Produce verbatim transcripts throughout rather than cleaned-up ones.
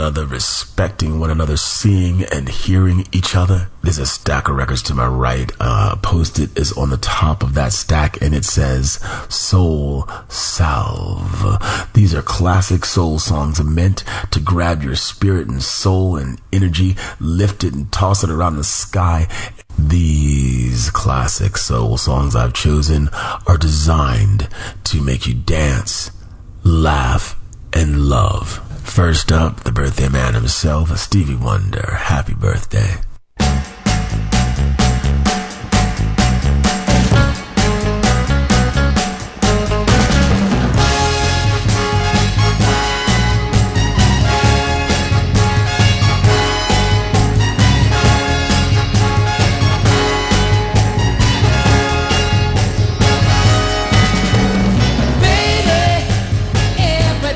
another, respecting one another, seeing and hearing each other. There's a stack of records to my right. Uh, Post-it is on the top of that stack, and it says Soul Salve. These are classic soul songs meant to grab your spirit and soul and energy, lift it and toss it around the sky. These classic soul songs I've chosen are designed to make you dance, laugh, and love. First up, the birthday man himself, Stevie Wonder. Happy birthday.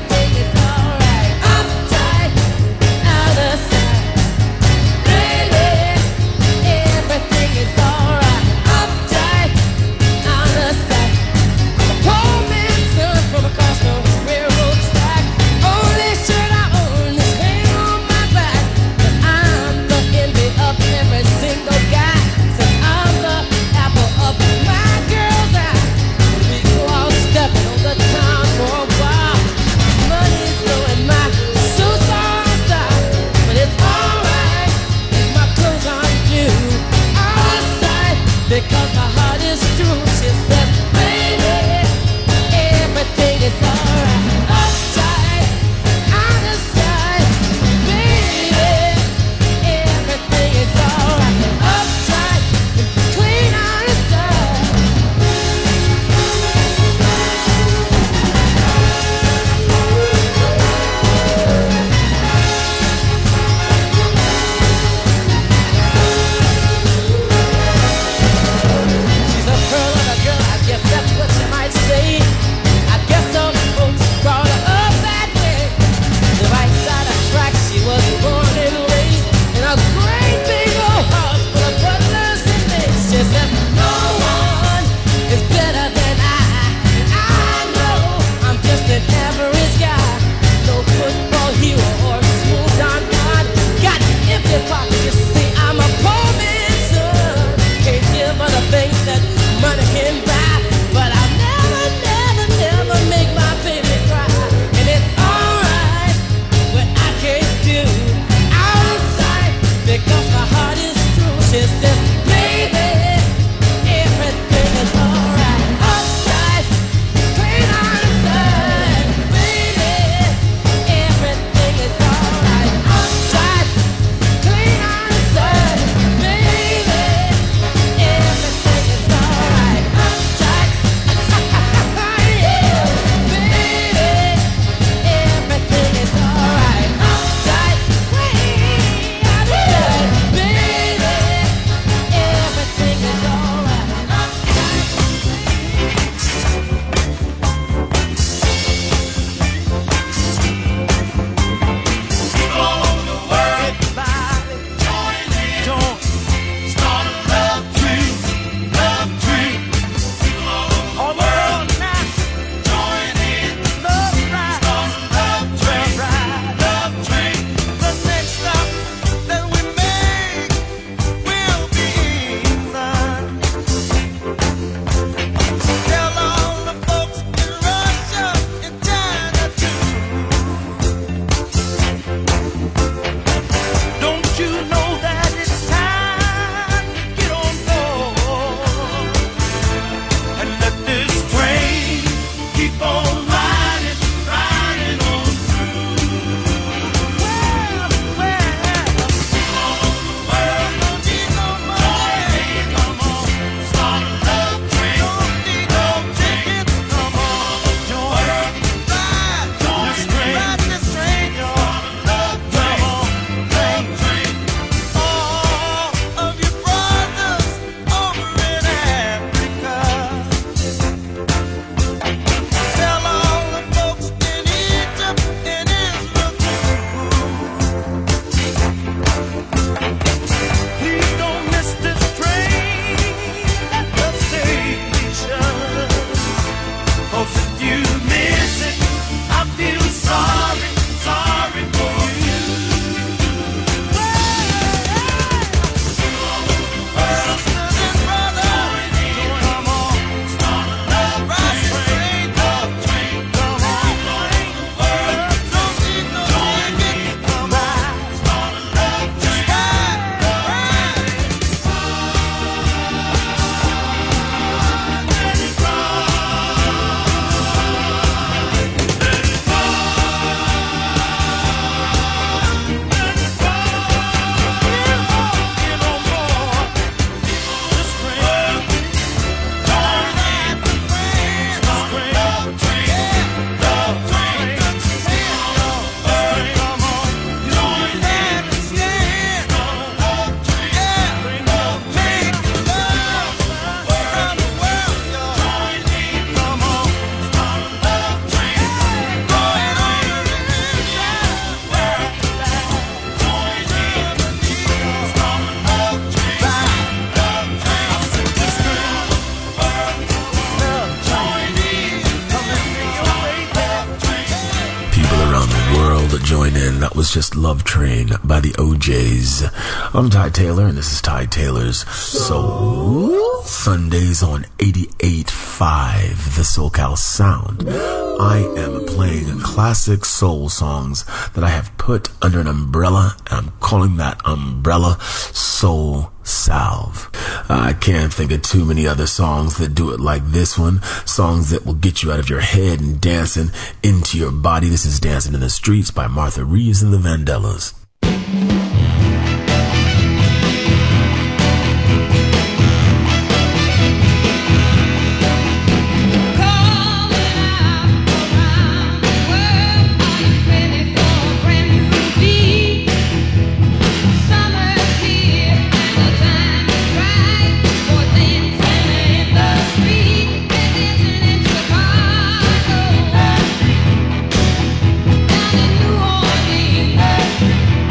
Really? And that was just Love Train by the O Js. I'm Ty Taylor, and this is Ty Taylor's Soul Sundays on eighty-eight point five, the SoCal Sound. I am playing classic soul songs that I have put under an umbrella, and I'm calling that umbrella Soul Salve. I can't think of too many other songs that do it like this one. Songs that will get you out of your head and dancing into your body. This is Dancing in the Streets by Martha Reeves and the Vandellas. New Orleans.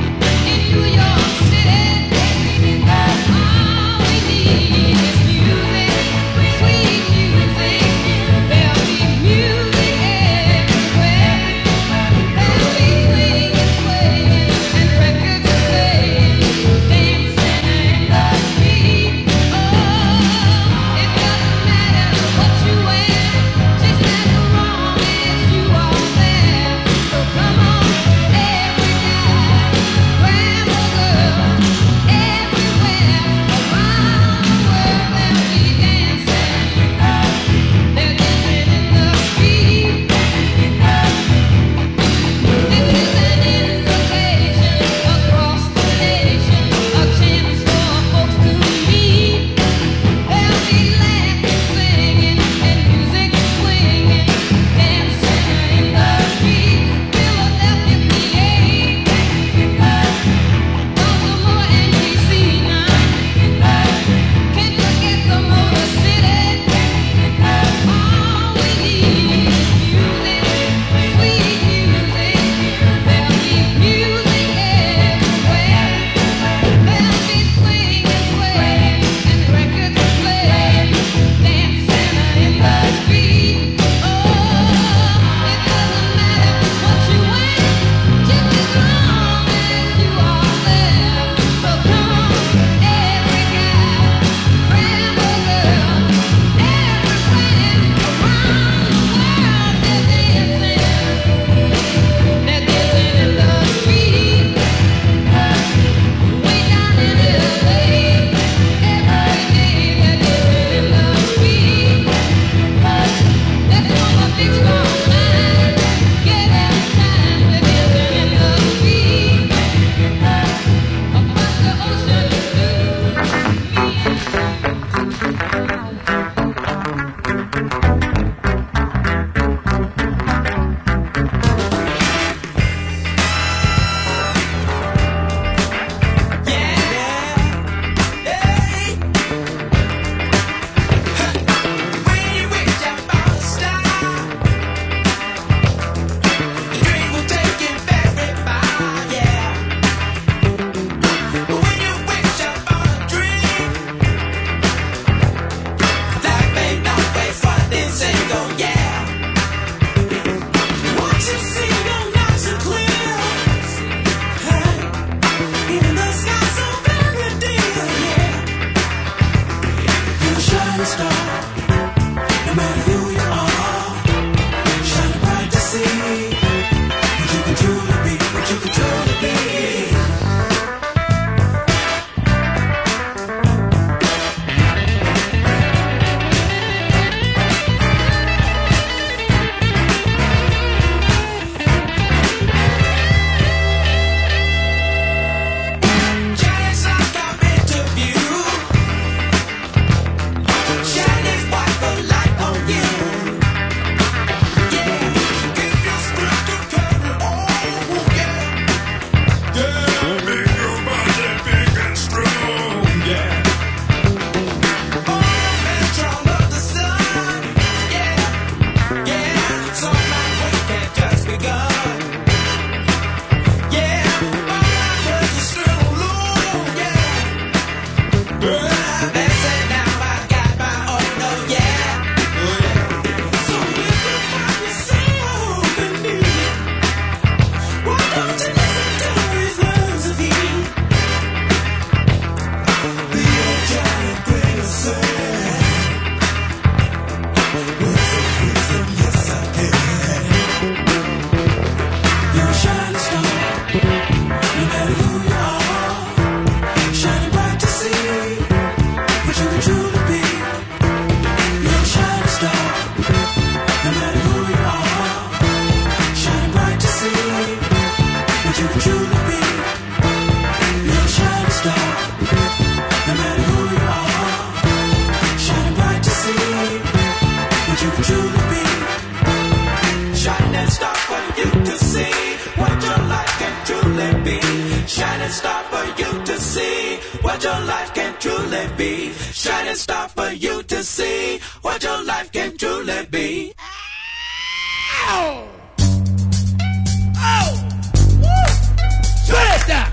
be. You're a shining star, no matter who you are. Shining bright to see what you can truly be. Shining star for you to see what your life can truly be. Shining star for you to see what your life can truly be. Shining star for you to see what your life can truly be. Ow! Oh! Woo! Shut it down!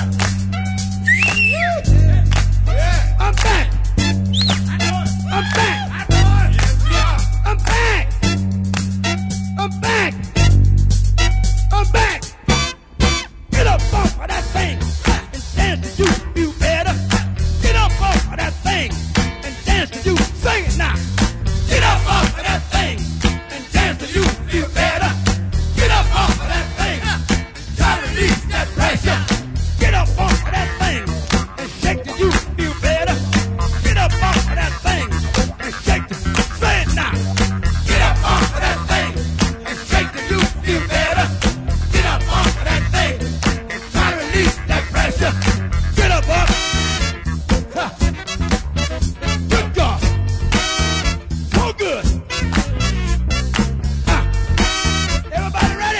I'm back! I'm back! I'm back! I'm back! I'm back! Get up off of that thing and dance to you, you better. Get up off of that thing and dance to you. Sing it now. Get up off of that thing and dance to you, you better. Get up off of that thing. Try to release that pressure. Get up off of that thing and shake to you, you better. Get up off of that thing and shake to you. Say it now. Get up off of that thing and shake to you, you better. Get up off of that thing and try to release that pressure. Get up off. Huh. Good God. So good. Huh. Everybody ready?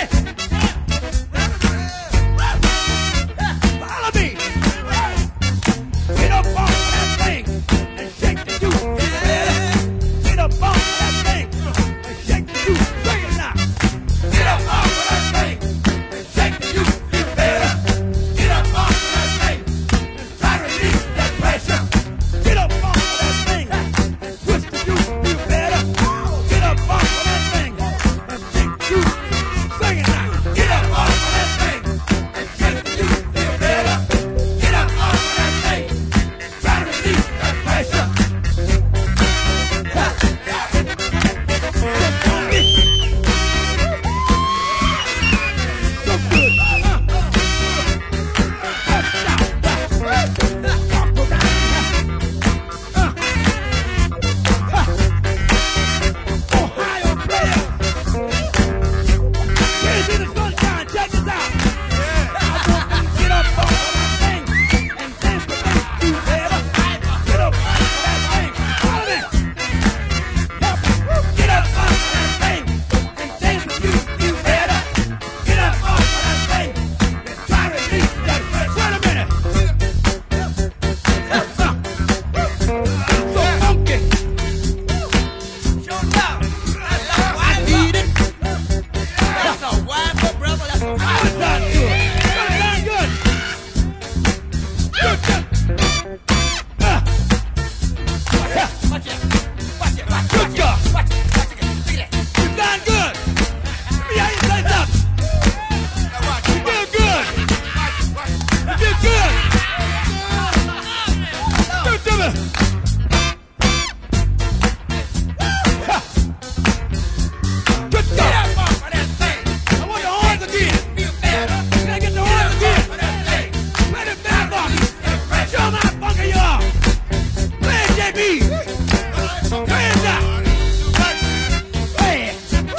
Follow me. Get up off of that thing and shake the you. You better. Get up off of that thing and shake the you. Sing it now. Get up off of that thing and shake the you. You better. Get up off of that thing and try to release that pressure. Get up off of that thing and twist the you. You better. Get up off of that thing and shake the you. Sing it now. Get up off of that thing and shake the you. You better. Get up off of that thing and try to release that pressure. So good. Ohio players. Here's in the sunshine. Check this out. I want you to get up off of that thing and dance to me. You better. Get up off of that thing. Follow me. Get up off of that thing and dance with you. You better. Get up off of that thing and try to release that pressure. Wait a minute. So funky. I need it. That's a wonderful brother. That's a Now it sounds good. Sounds darn good. Good job. Ah. watch it. Watch it. Watch it. Good job. Watch it. Watch it. Look at You sound good. Let me hear you say something. You feel good. You feel good. Do it to me. Ha. Good Get job. up off of that thing. I want the horns again. You better. Can I get the horns again? Off of that thing. Play the band for me. Show 'em how funky you are. Play it, J B. Play it now. Play it.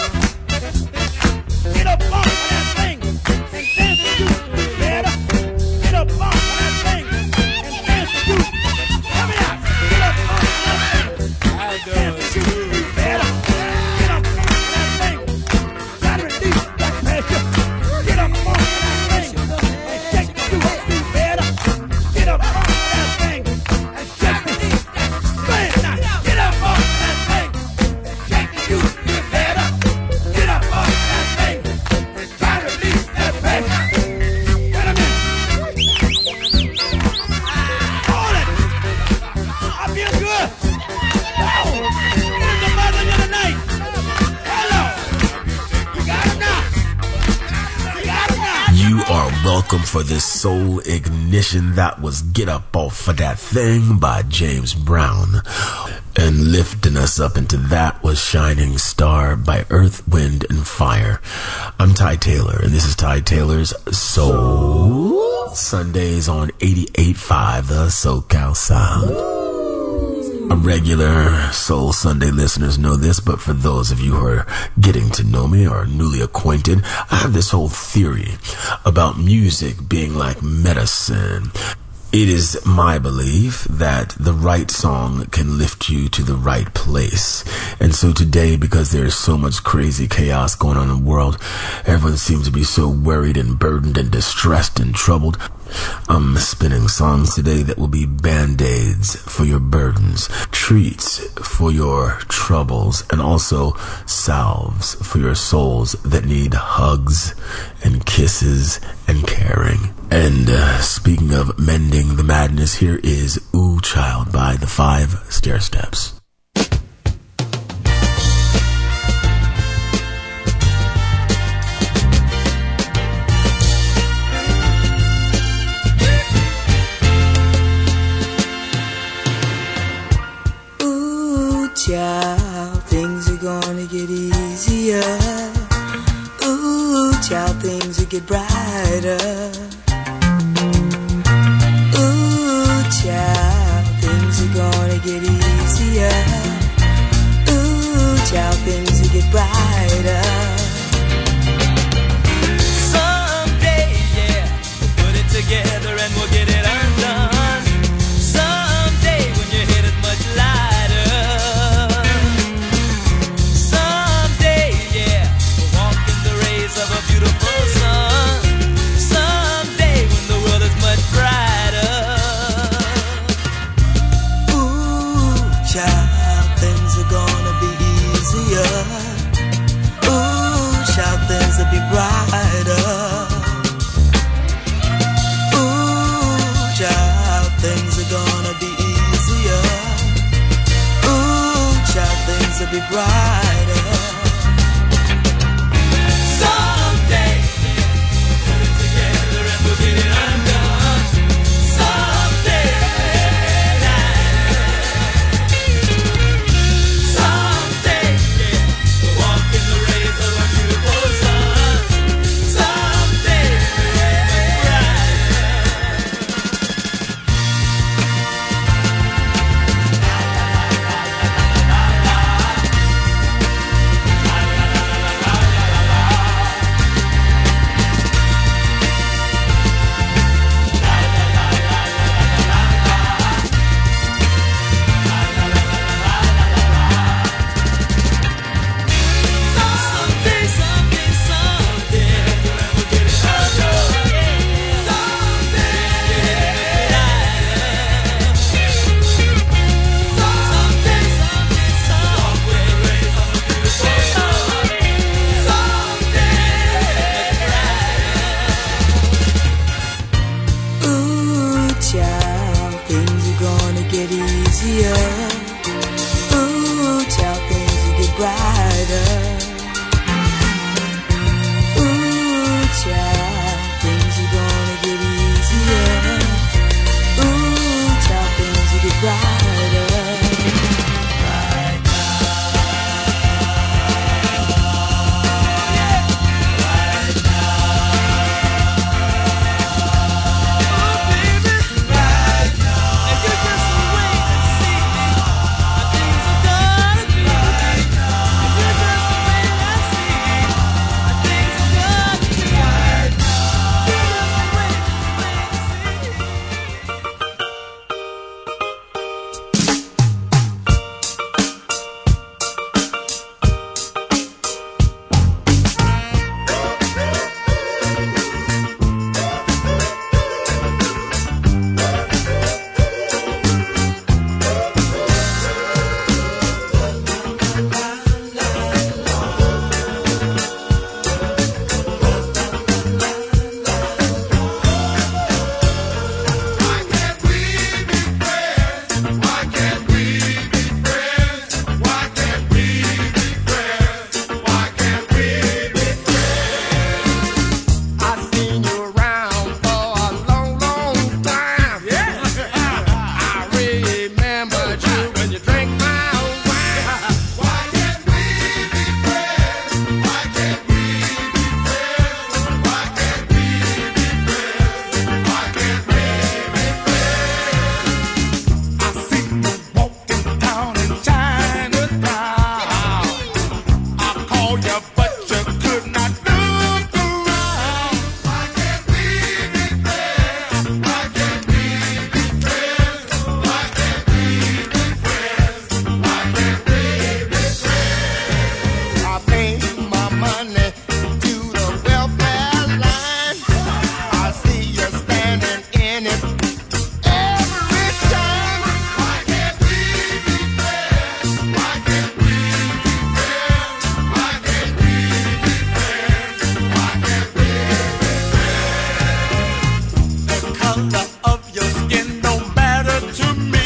Get up off of that thing and dance to you. You better. Get up off of that thing and dance to you. Help me out. Get up off of that thing and dance to you. You better. Get up off of that thing. Try to release that pressure. Get up off of that thing and shake the you. You better. Get up off of that thing and shake the you. Say it now. Get up off of that thing and shake the you. You better. Get up off of that thing and try to release that pressure. Wait a minute. Hold it. I feel good. Oh, it's the mother of the night. Hello. You got it now. You got it now. You are welcome for this soul ignition. That was Get Up Off of That Thing by James Brown. And lifting us up into that was Shining Star by Earth, Wind, and Fire. I'm Ty Taylor, and this is Ty Taylor's Soul Sundays on eighty-eight point five, the SoCal Sound. Regular Soul Sunday listeners know this, but for those of you who are getting to know me or newly acquainted, I have this whole theory about music being like medicine. It is my belief that the right song can lift you to the right place. And so today, because there's so much crazy chaos going on in the world, everyone seems to be so worried and burdened and distressed and troubled. I'm spinning songs today that will be band-aids for your burdens, treats for your troubles, and also salves for your souls that need hugs and kisses and caring. And uh, speaking of mending the madness, here is Ooh Child by the Five Stairsteps. Child, things are gonna get easier. Ooh, child, things will get brighter. Ooh, child, things are gonna get easier. Ooh, child, things will get brighter. Someday, yeah, we'll put it together and we'll get it undone. Someday, when your head is much lighter. Of a beautiful sun. Someday when the world is much brighter. Ooh, child, things are gonna be easier. Ooh, child, things will be brighter. Ooh, child, things are gonna be easier. Ooh, child, things will be brighter. saying it every time. Why can't we be friends? Why can't we be friends? Why can't we be friends? Why can't we be friends? The color of your skin don't matter to me.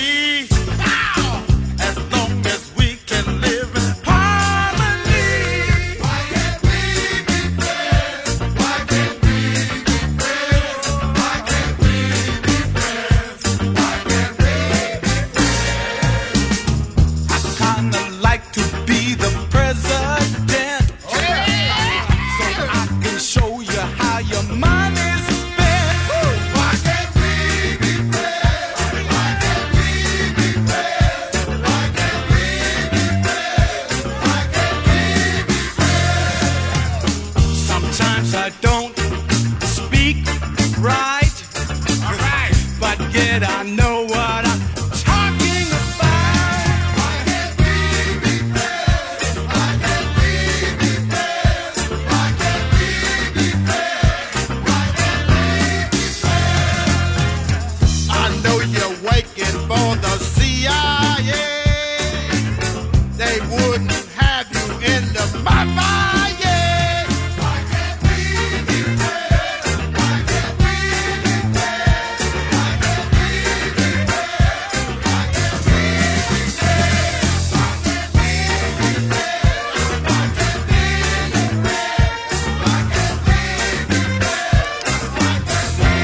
As long as we can live in harmony. Why can't we be friends? Why can't we be friends? Why can't we be friends? Why can't we be friends? I kinda like to be the president, so I can show you how your money's spent. Why can't we be friends? Why can't we be friends? Why can't we be friends? Why can't we be friends? Sometimes I don't speak right, but yet I know what I'm talking about. Why can't we be friends? Why can't we be friends? Why can't we be friends? Why can't we be friends? I know you're waiting for the C I A. They wouldn't have you in the mafia. Why can't we be friends? Why can't we be friends? Why can't we be friends? Why can't we be friends? Why can't we be friends? Why can't we be friends? Why can't we be friends? Why can't we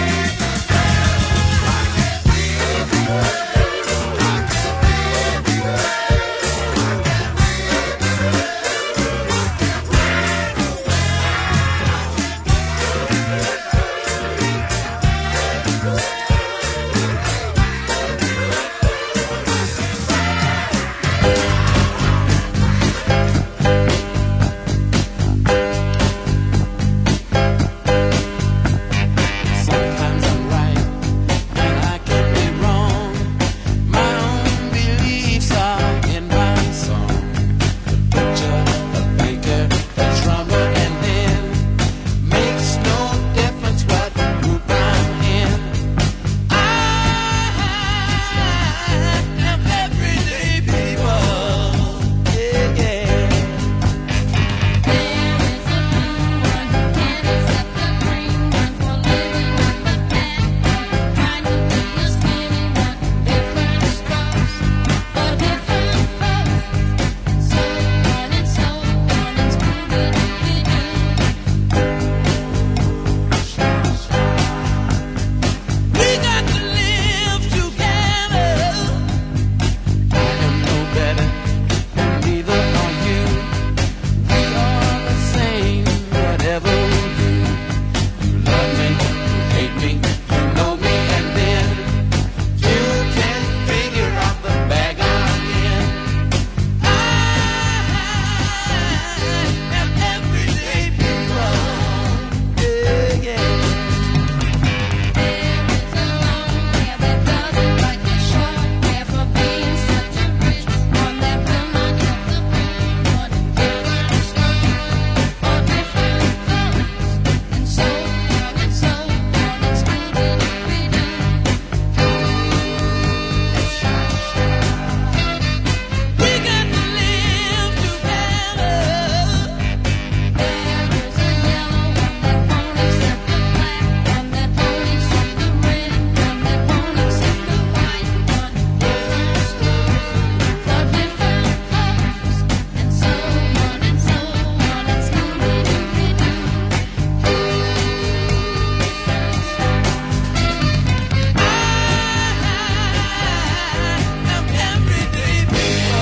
Sometimes I'm right and I can be wrong. My own beliefs are in my song. The butcher, the baker, the drummer, and then makes no difference what group I'm in. I am everyday people. Yeah, yeah. We got to live together. I am no better, and neither are you. We are the same, whatever we do. You love me, you hate me, you know me, and then you can figure out the bag I'm in. I am everyday people. Yeah, yeah. We got to live together. There is a yellow one that won't accept the black, one that won't accept the red, one that won't accept the white, one different stories for different folks, and so on and so on and Scooby-Doo. I am everyday people.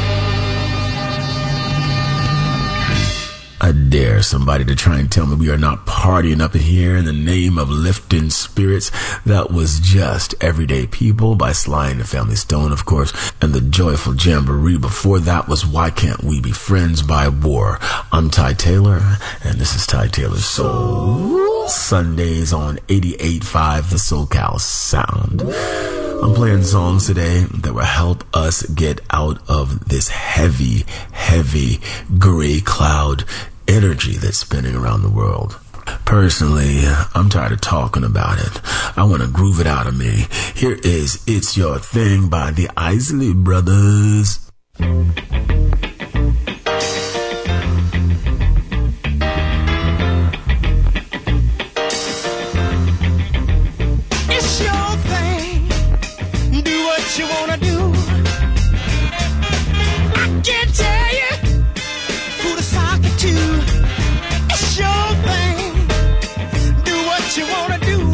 I dare somebody to try and tell me we are not partying up in here in the name of lifting spirits. That was just Everyday People by Sly and the Family Stone, of course, and the Joyful Jamboree. Before that was Why Can't We Be Friends by War. I'm Ty Taylor, and this is Ty Taylor's Soul Sundays on eighty-eight point five The SoCal Sound. I'm playing songs today that will help us get out of this heavy, heavy gray cloud energy that's spinning around the world. Personally, I'm tired of talking about it. I want to groove it out of me. Here is It's Your Thing by the Isley Brothers. It's your thing. Do what you wanna do. I can't tell you who to sock it to. It's your thing. Do what you wanna do.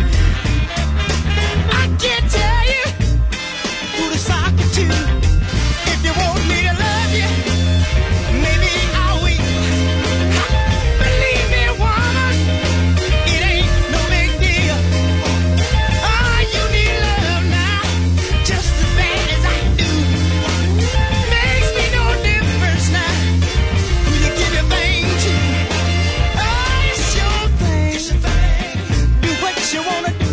I can't tell you who to sock it to. If you want me to love you, maybe I'll wait. Believe me, woman, it ain't no big deal. Oh, you need love now, just as bad as I do. Makes me no difference now who you give your thing to. Oh, it's your thing. Do what you wanna do.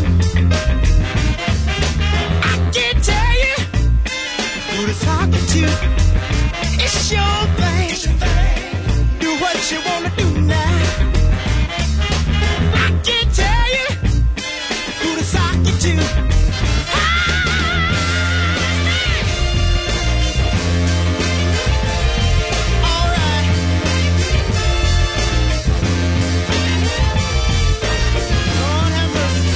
I can't tell you who to talk to. It's your thing. Do what you wanna do now. I can't tell you who to sock you to. All right. Lord have mercy.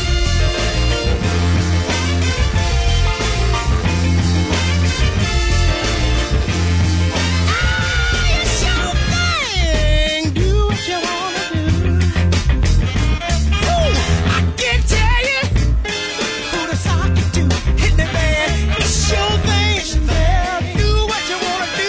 It's your thing. Do what you wanna do. Ooh, I can't tell you who to sock it to. Hit me, man. It's your thing. Yeah, do what you wanna do.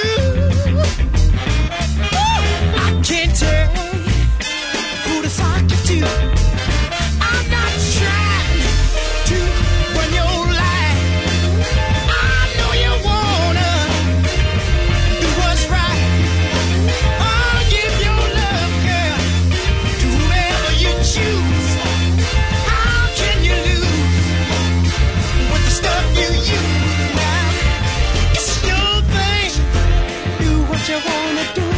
Ooh, I can't tell you who to sock it to. I'm not trying to run your life. I know you wanna do what's right. I'll give your love, girl, to whoever you choose. How can you lose with the stuff you use? Now, it's your thing. Do what you wanna do.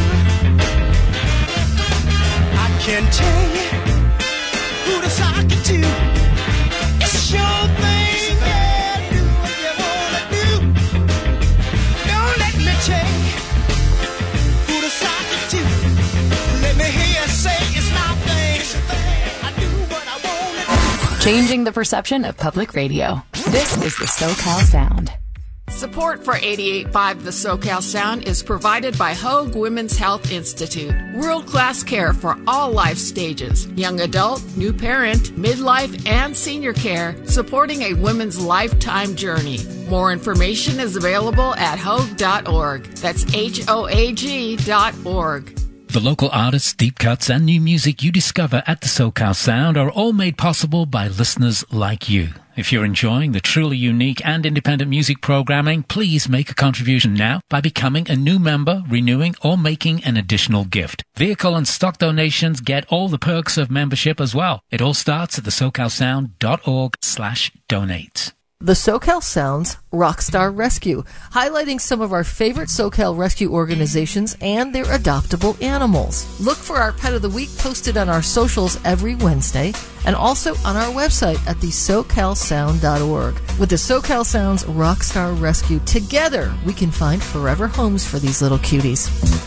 I can tell you who to sock it to. It's your thing. Yeah, do what you wanna do. Don't let me tell you who to sock it to. Let me hear you say it's my thing. I do what I wanna do. Changing the perception of public radio. This is the SoCal Sound. Support for eighty-eight point five The SoCal Sound is provided by Hoag Women's Health Institute. World-class care for all life stages. Young adult, new parent, midlife, and senior care, supporting a woman's lifetime journey. More information is available at hoag dot org. That's H O A G dot org. The local artists, deep cuts, and new music you discover at the SoCal Sound are all made possible by listeners like you. If you're enjoying the truly unique and independent music programming, please make a contribution now by becoming a new member, renewing, or making an additional gift. Vehicle and stock donations get all the perks of membership as well. It all starts at the socal sound dot org slash donate. The SoCal Sounds Rockstar Rescue, highlighting some of our favorite SoCal rescue organizations and their adoptable animals. Look for our Pet of the Week posted on our socials every Wednesday and also on our website at the socal sound dot org. With the SoCal Sounds Rockstar Rescue, together we can find forever homes for these little cuties.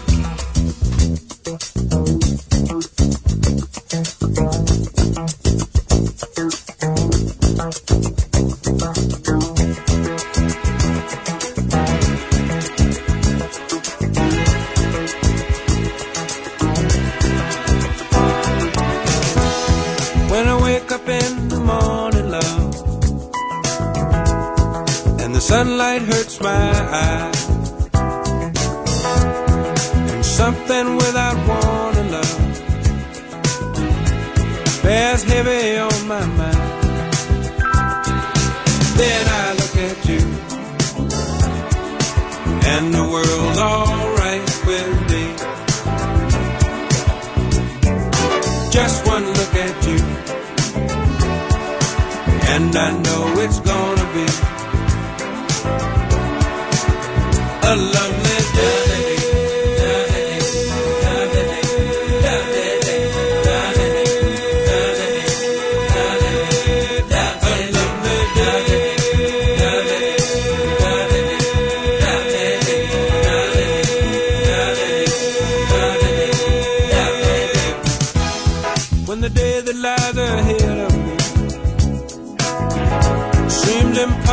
When I wake up in the morning, love, and the sunlight hurts my eyes, and something without warning, love, bears heavy on my mind. Then I look at you, and the world's alright with me. Just one look at you, and I know it's gonna be a lovely day.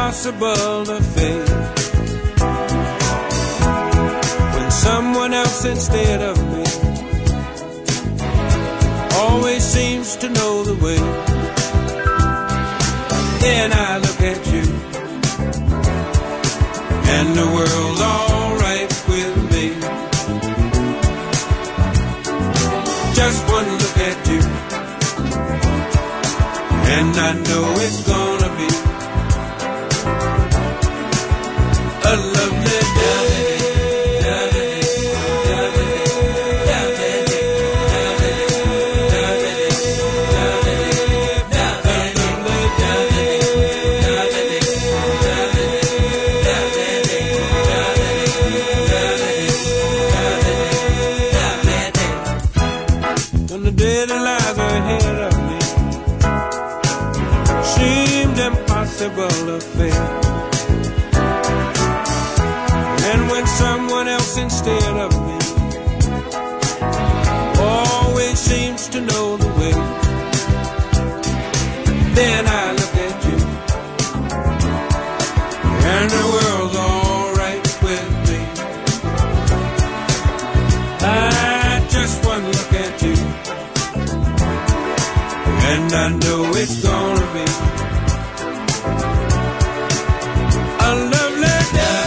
impossible to face. When someone else instead of me always seems to know the way, then I look at you and the world's alright with me. Just one look at you and I know it's gonna be a lovely day. When the day that lies ahead of me seemed impossible to face, and when someone else instead of me always seems to know the way, then I look at you and the world's alright with me. I just one look at you and I know it's gonna be a lovely day.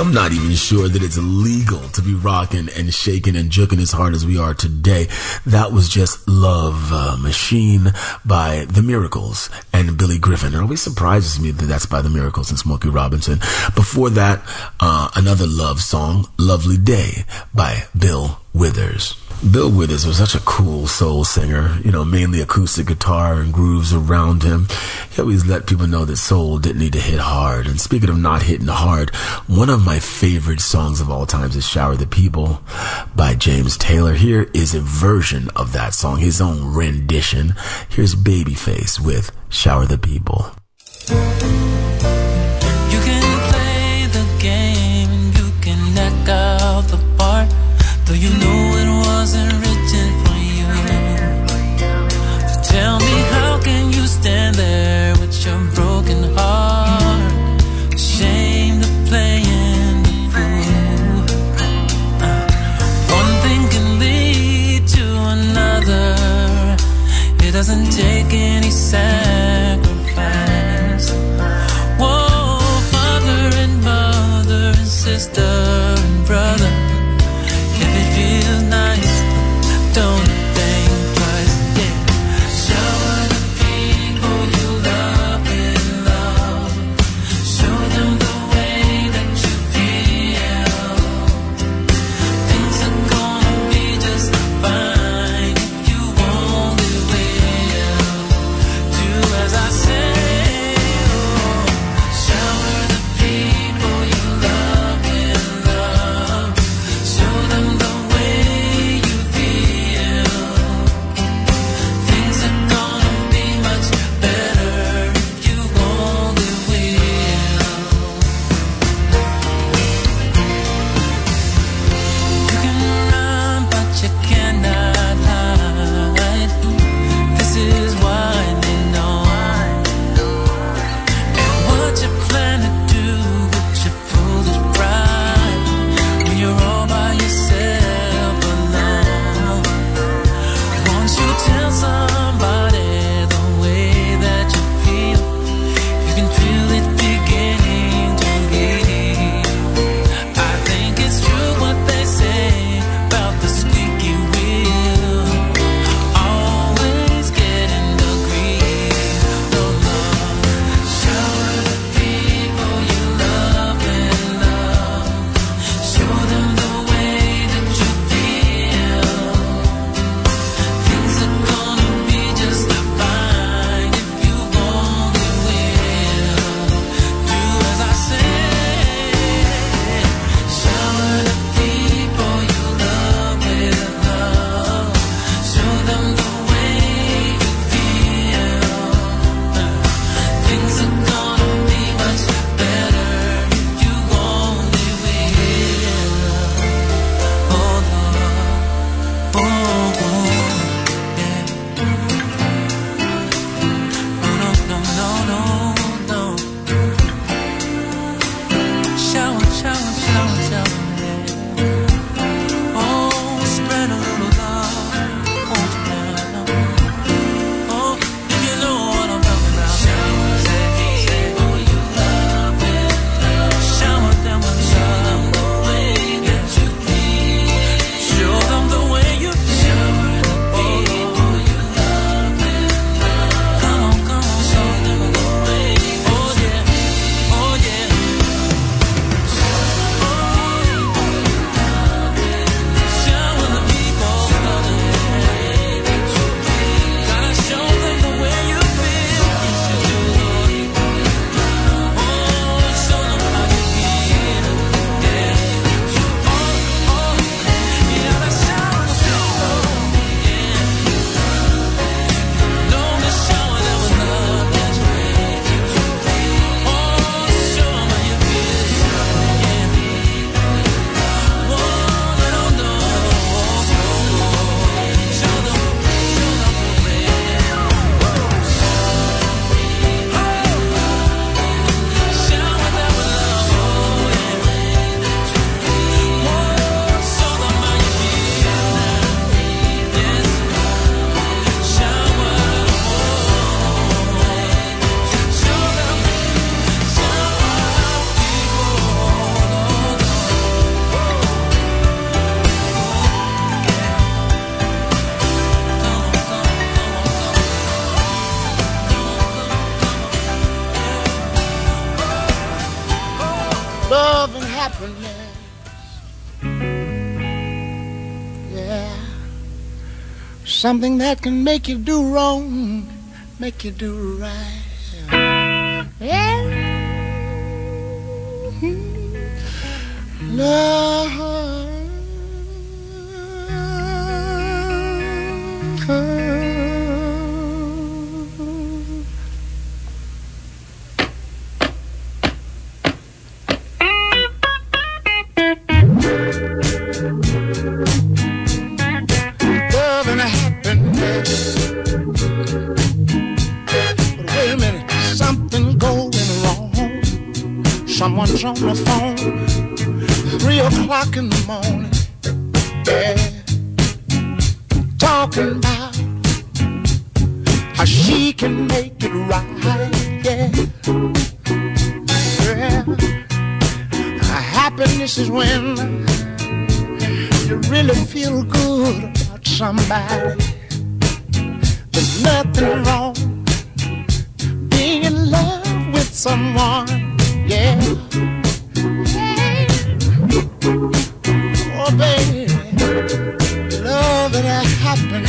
I'm not even sure that it's legal to be rocking and shaking and juking as hard as we are today. That was just Love uh, Machine by The Miracles and Billy Griffin. It always surprises me that that's by The Miracles and Smokey Robinson. Before that, uh, another love song, Lovely Day by Bill Withers. Bill Withers was such a cool soul singer, you know, mainly acoustic guitar and grooves around him. He always let people know that soul didn't need to hit hard. And speaking of not hitting hard, one of my favorite songs of all times is Shower the People by James Taylor. Here is a version of that song, his own rendition. Here's Babyface with Shower the People. You can play the game, you can knock out the part, though you know it wasn't written for you. So tell me, how can you stand there with your broken heart, ashamed of playing the fool? Uh, one thing can lead to another. It doesn't take any sacrifice. Whoa, father and mother and sister and brother. If it feels nice, don't think twice, yeah. Shower the people you love with love. Show them the way that you feel. Things are gonna be just fine if you only will. Do as I say. Oh, shower the people you love with happiness. Yeah. Something that can make you do wrong, make you do right. Yeah. Love. Love and happiness. But wait a minute, something's going wrong. Someone's on the phone, three o'clock in the morning. Yeah, talking about how she can make it right. Yeah, yeah. Happiness is when you really feel good about somebody. There's nothing wrong being in love with someone. Yeah. Oh, baby, love and happiness.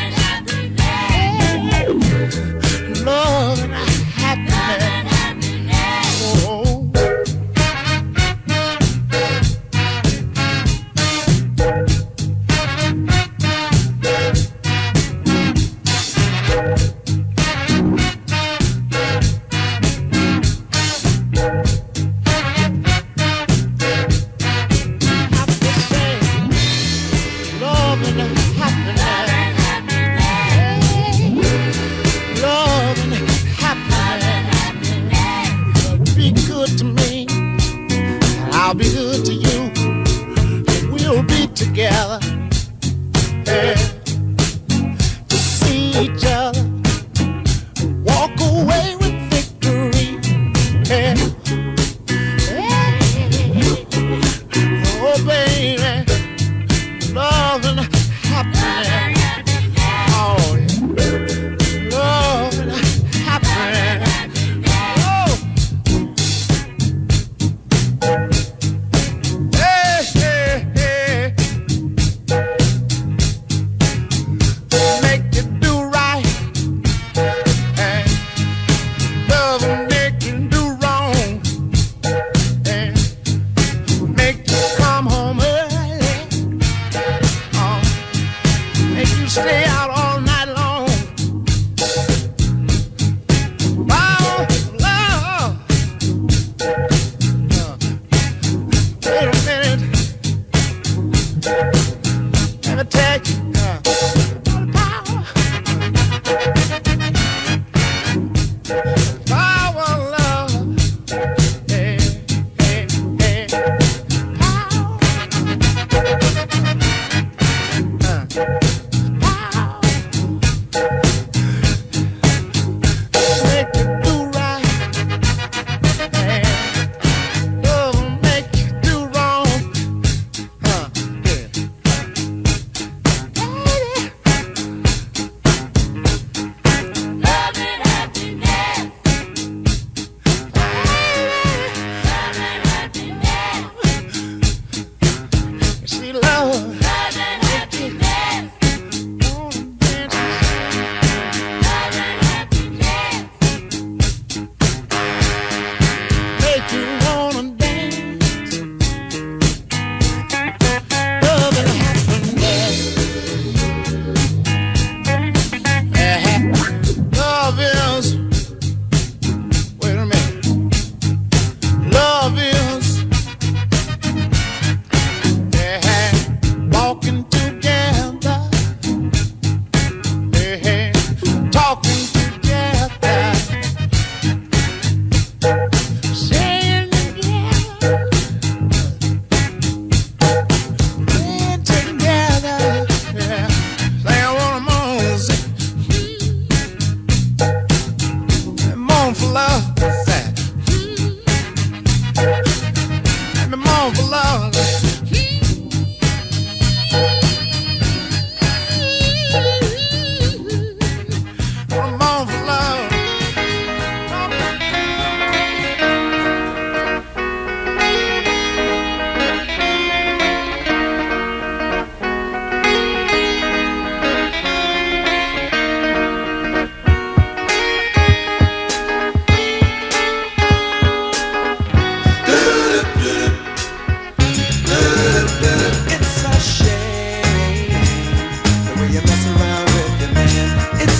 Love and happiness. Oh.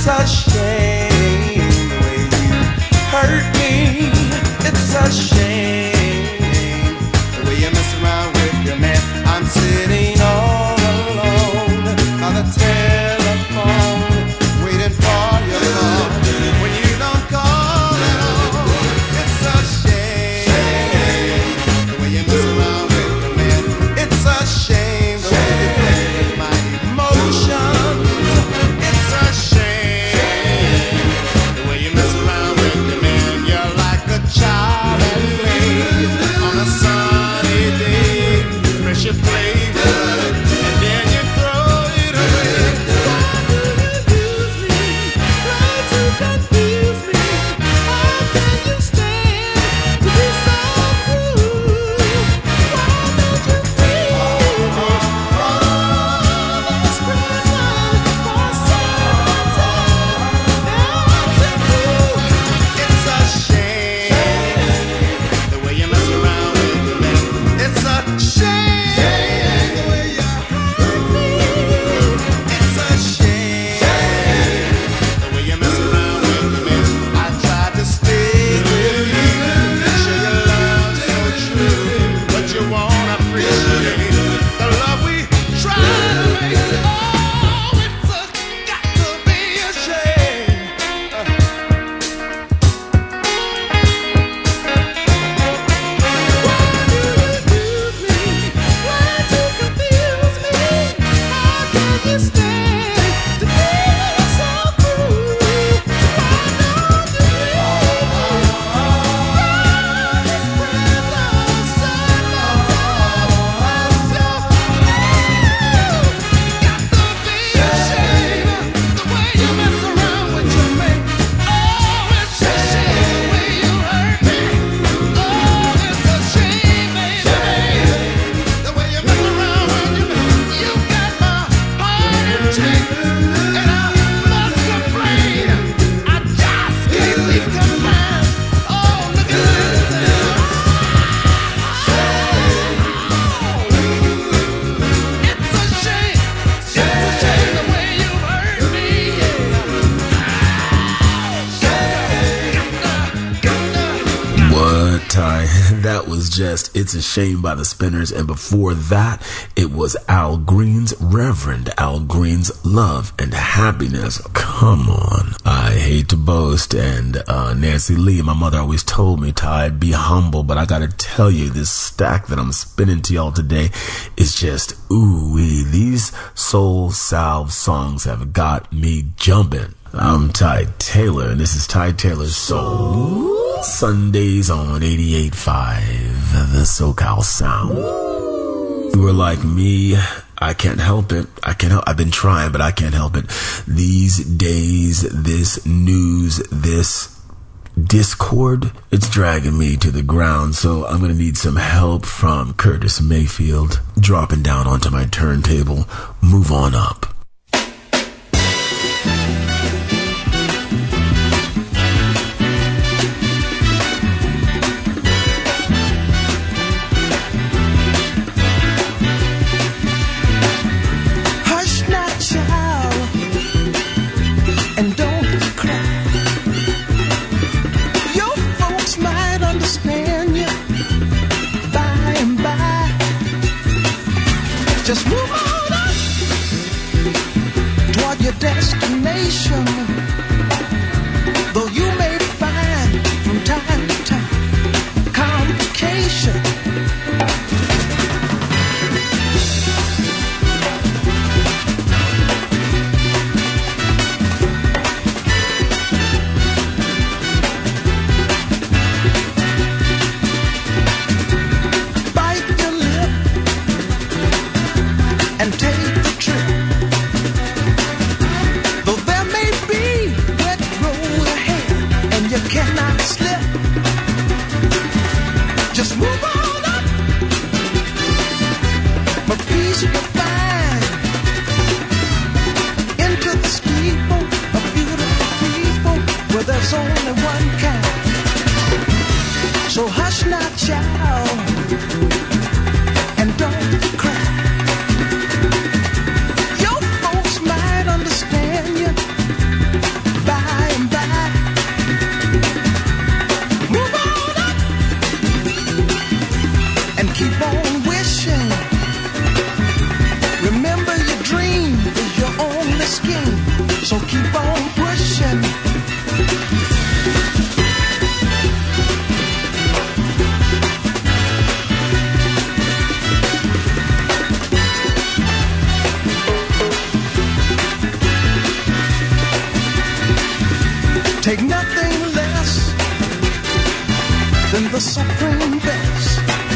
It's a shame the way you hurt me. It's a shame the way you mess around with your man. I'm sitting all alone by the telephone, waiting for your call. When you don't call at all, it's a shame the way you mess around with your man. It's a shame the way you play with my emotions. It's a shame the way you mess around with your man. You're like a child at play on a sunny day. Pressure play good, and then you throw it away. Why do you use me? Try to confuse me. How can you stand to be so cruel? Why don't you feel all this prison for some time? It's a shame the way you mess around with the man. It's a shame the way you hurt me. It's a shame the way you mess around with the man. I tried to stay with you, show your love so true, but you won't appreciate the love we try to make. Oh, it's a got to be a shame. What, Ty? That was just It's a Shame by the Spinners, and before that, it was Al Green's, Reverend Al Green's Love and Happiness. Come on. I hate to boast, and uh, Nancy Lee, my mother always told me, Ty, be humble, but I gotta tell you, this stack that I'm spinning to y'all today is just ooh-wee. These soul salve songs have got me jumping. I'm Ty Taylor, and this is Ty Taylor's Soul Sundays on eighty-eight point five, the SoCal Sound. You were like me, I can't help it. I can't help. I've been trying, but I can't help it. These days, this news, this discord, it's dragging me to the ground. So I'm gonna need some help from Curtis Mayfield, dropping down onto my turntable. Move on up. Hush now, child, and don't cry. Your folks might understand you by and by. Just move on up toward your destination. Though you may find from time to time complication. Bite your lip and take the trip. Though there may be wet road ahead and you cannot slip, just move on up. But peace you'll find into the steeple of beautiful people where there's only one kind. So hush now, child, and don't cry. Your folks might understand you passion. Take nothing less than the supreme best.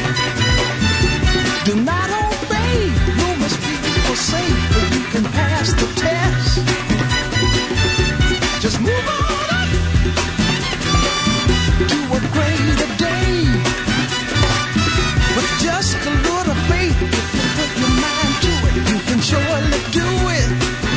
Do not obey, you must be forsake, but you can pass the test. Just move on up to a greater day. With just a little faith, if you put your mind to it, you can surely do it.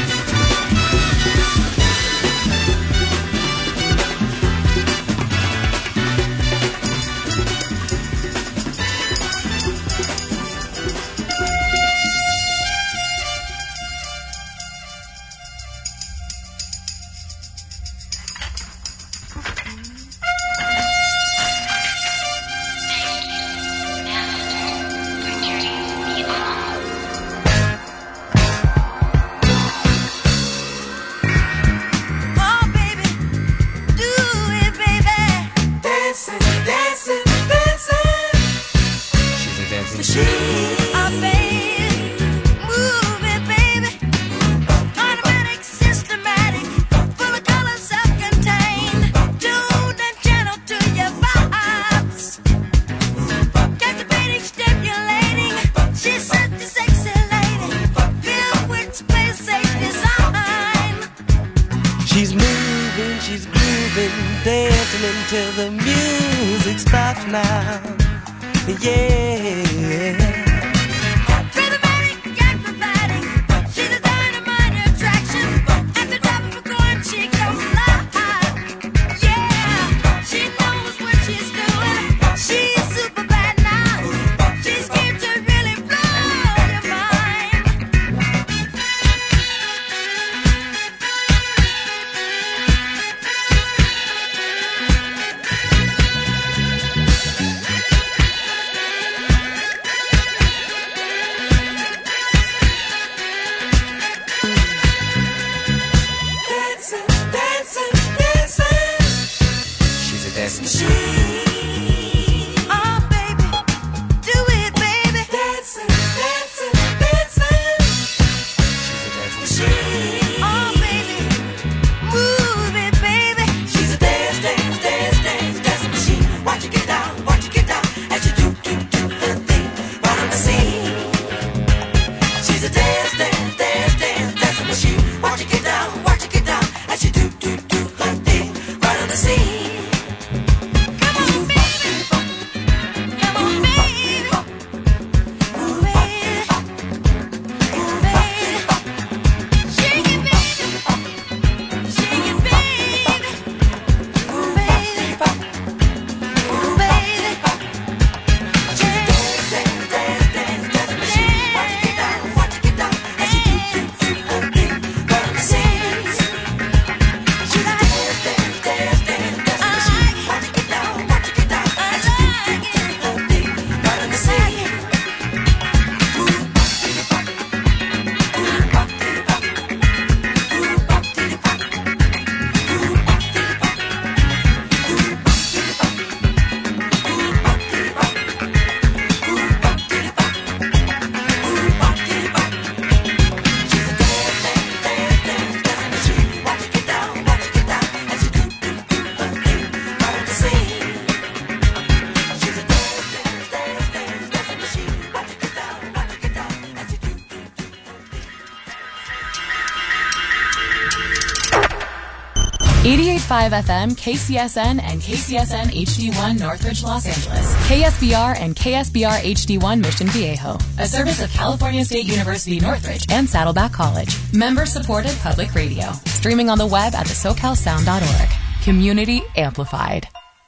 eighty-eight point five F M, K C S N, and K C S N H D one Northridge, Los Angeles. K S B R and K S B R H D one Mission Viejo. A service of California State University Northridge and Saddleback College. Member-supported public radio. Streaming on the web at the socal sound dot org. Community amplified.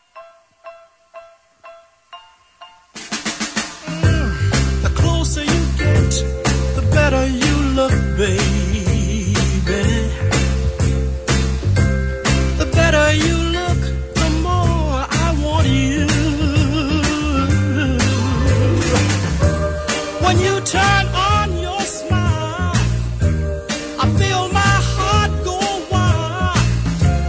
The closer you get, the better you look, baby. The better you look, the more I want you. When you turn on your smile, I feel my heart go wild.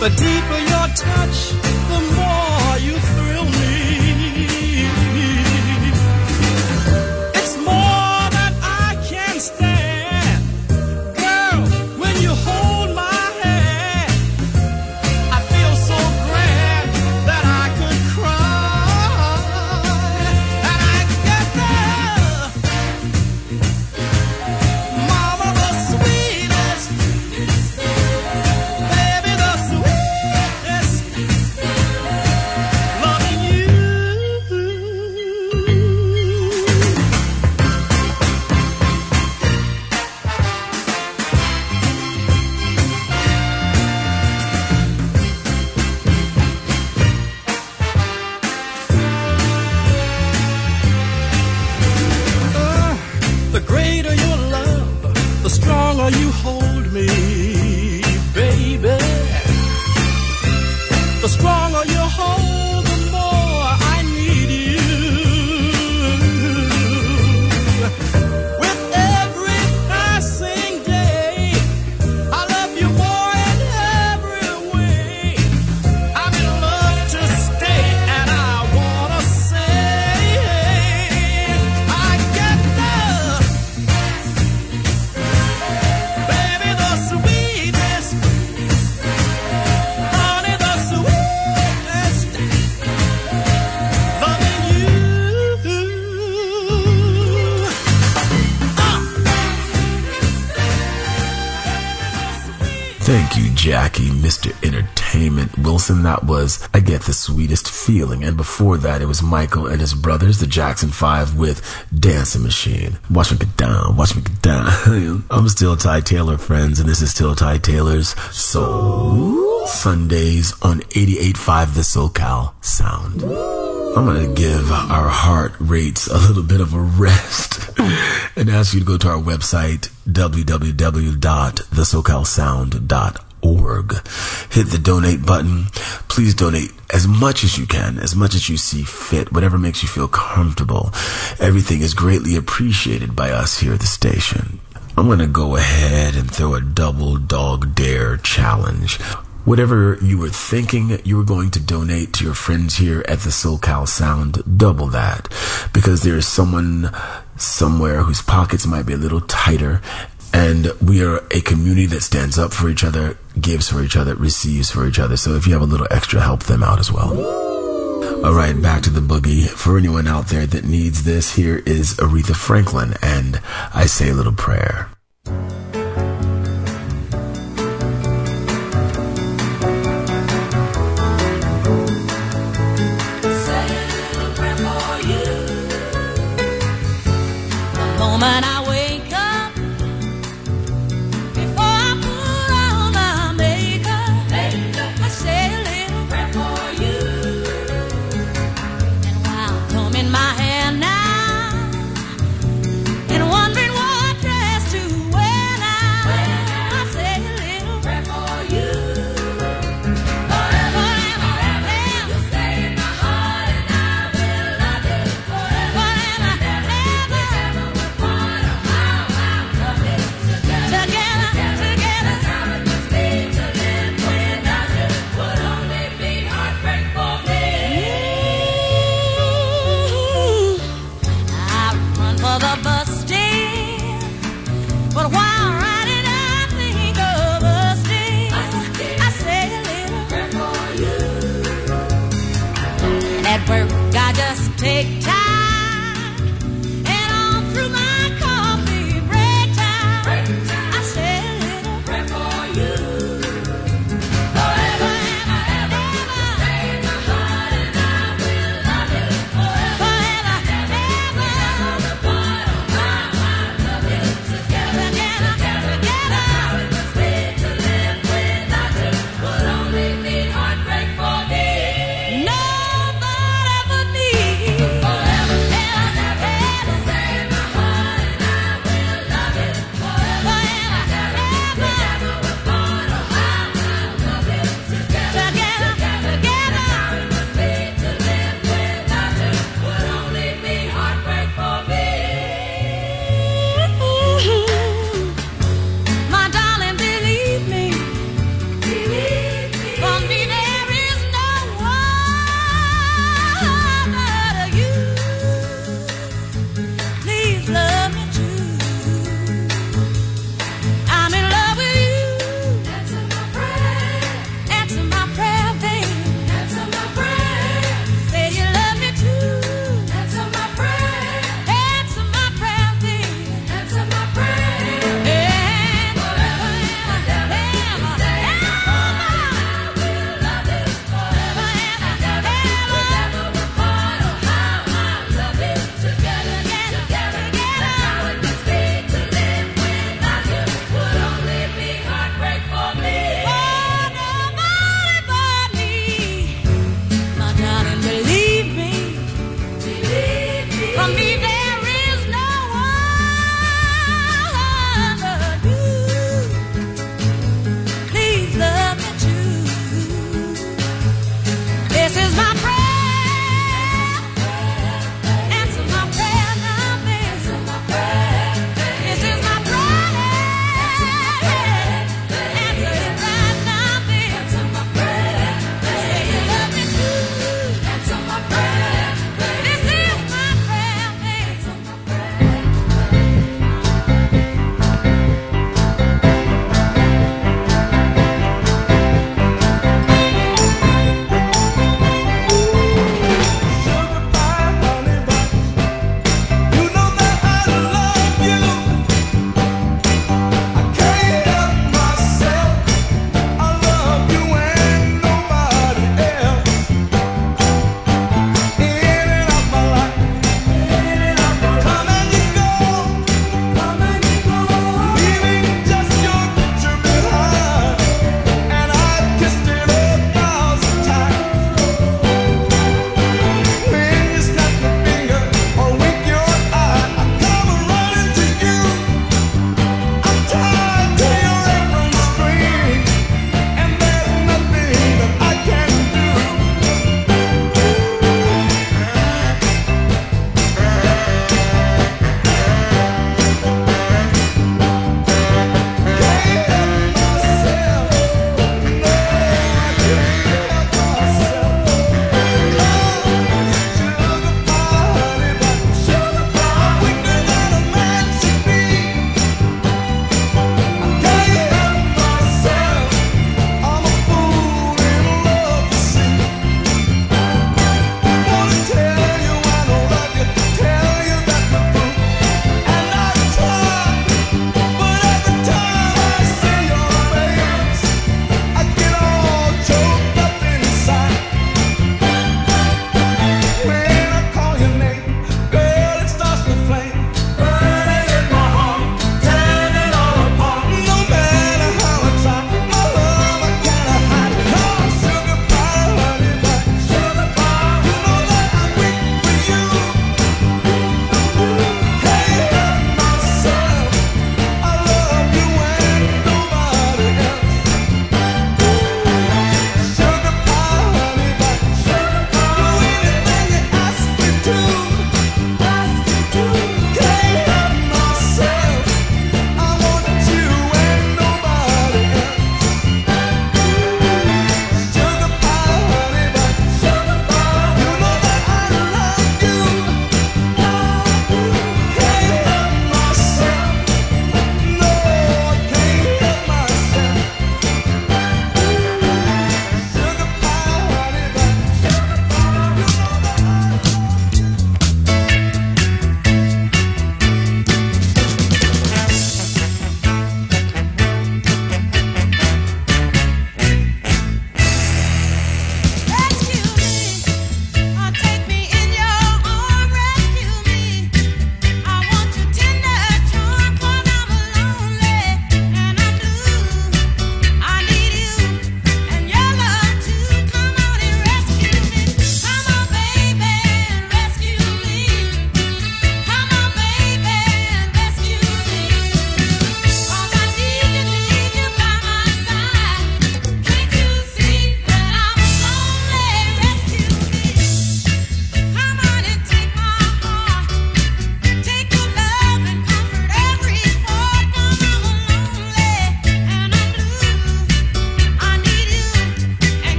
The deeper your touch, the more you thrill me. It's more than I can stand. Girl, when you hold my hand, I feel so grand that I could cry. And I get there, mama, the sweetest, baby, the sweetest, loving you. Uh, the greater your love, the stronger you hold me, baby. The stronger you hold, the more I need you. With every passing day, I love you more in every way. I'm in love to stay, and I wanna say, I get love, baby, the sweetest, honey, the sweetest, loving you. Thank you, Jackie, Mister Entertainment Wilson. That was I Get the Sweetest Feeling. And before that, it was Michael and his brothers, the Jackson Five, with Dancing Machine. Watch me get down, watch me get down. I'm still Ty Taylor, friends, and this is still Ty Taylor's Soul Sundays on eighty-eight point five The SoCal Sound. I'm going to give our heart rates a little bit of a rest and ask you to go to our website, w w w dot the socal sound dot org. Hit the donate button. Please donate as much as you can, as much as you see fit, whatever makes you feel comfortable. Everything is greatly appreciated by us here at the station. I'm going to go ahead and throw a double dog dare challenge. Whatever you were thinking you were going to donate to your friends here at the SoCal Sound, double that. Because there is someone somewhere whose pockets might be a little tighter, and we are a community that stands up for each other, gives for each other, receives for each other. So if you have a little extra, help them out as well. All right, back to the boogie. For anyone out there that needs this, here is Aretha Franklin and I Say a Little Prayer. Moment I wake up, before I put on my makeup, I say a little prayer for you. And while combing my hair now, and wondering what dress to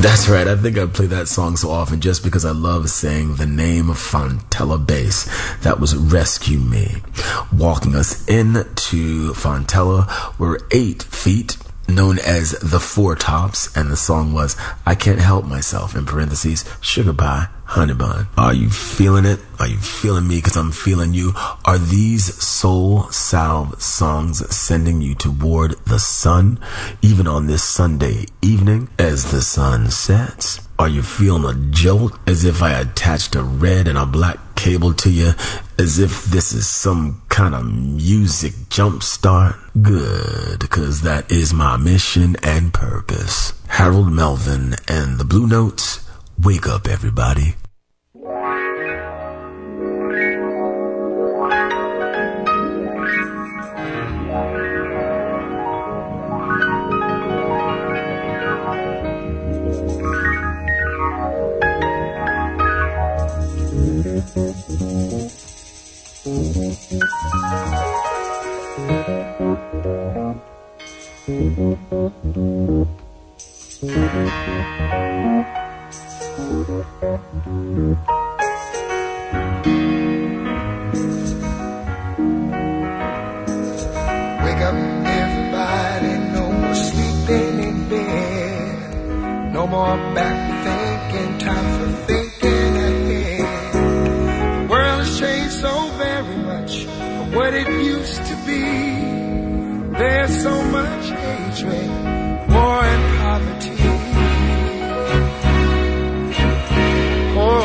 That's right. I think I play that song so often just because I love saying the name of Fontella Bass. That was Rescue Me. Walking us into Fontella were Eight Feet, known as the Four Tops, and the song was I Can't Help Myself, in parentheses, Sugar Pie, Honey Bun. Are you feeling it? Are you feeling me? Because I'm feeling you. Are these soul salve songs sending you toward the sun, even on this Sunday evening as the sun sets? Are you feeling a jolt, as if I attached a red and a black cable to you, as if this is some kind of music jump start? Good, because that is my mission and purpose. Harold Melvin and the Blue Notes. Wake up, everybody. Wake up, everybody, no more sleeping in bed. No more back thinking, time for thinking ahead. The world has changed so very much from what it used to be. There's so much hatred, war and poverty. Oh,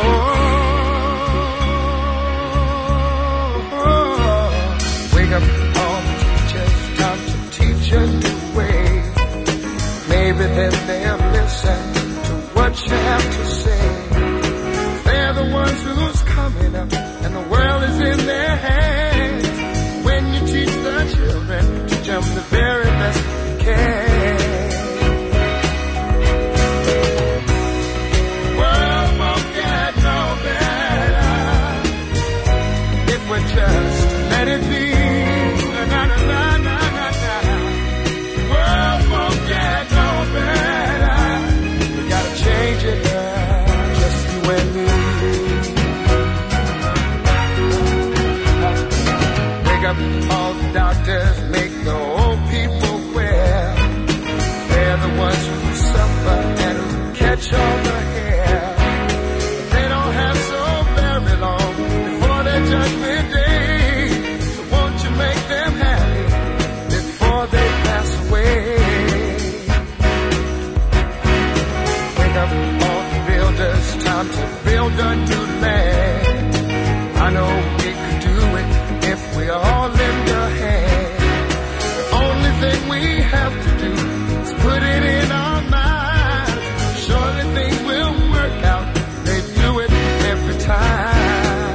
oh, oh. Wake up, all the teachers, time to teach a new way. Maybe then they'll listen to what you have to say. They're the ones who's coming up, and the world is in their hands. When you teach the children to jump the very best you can. The world won't get no better if we just let it be. Na, na, na, na, na, na. The world won't get no better. We gotta change it now, just you and me. Wake up, all the doctors, make the old people well. They're the ones who suffer and who catch all the hair. They don't have so very long before their judgment day. So won't you make them happy before they pass away? Wake up, all the builders, time to build a new land. I know we could do it if we all lend a hand. The only thing we have to do is put it in our minds. Surely things will work out. They do it every time.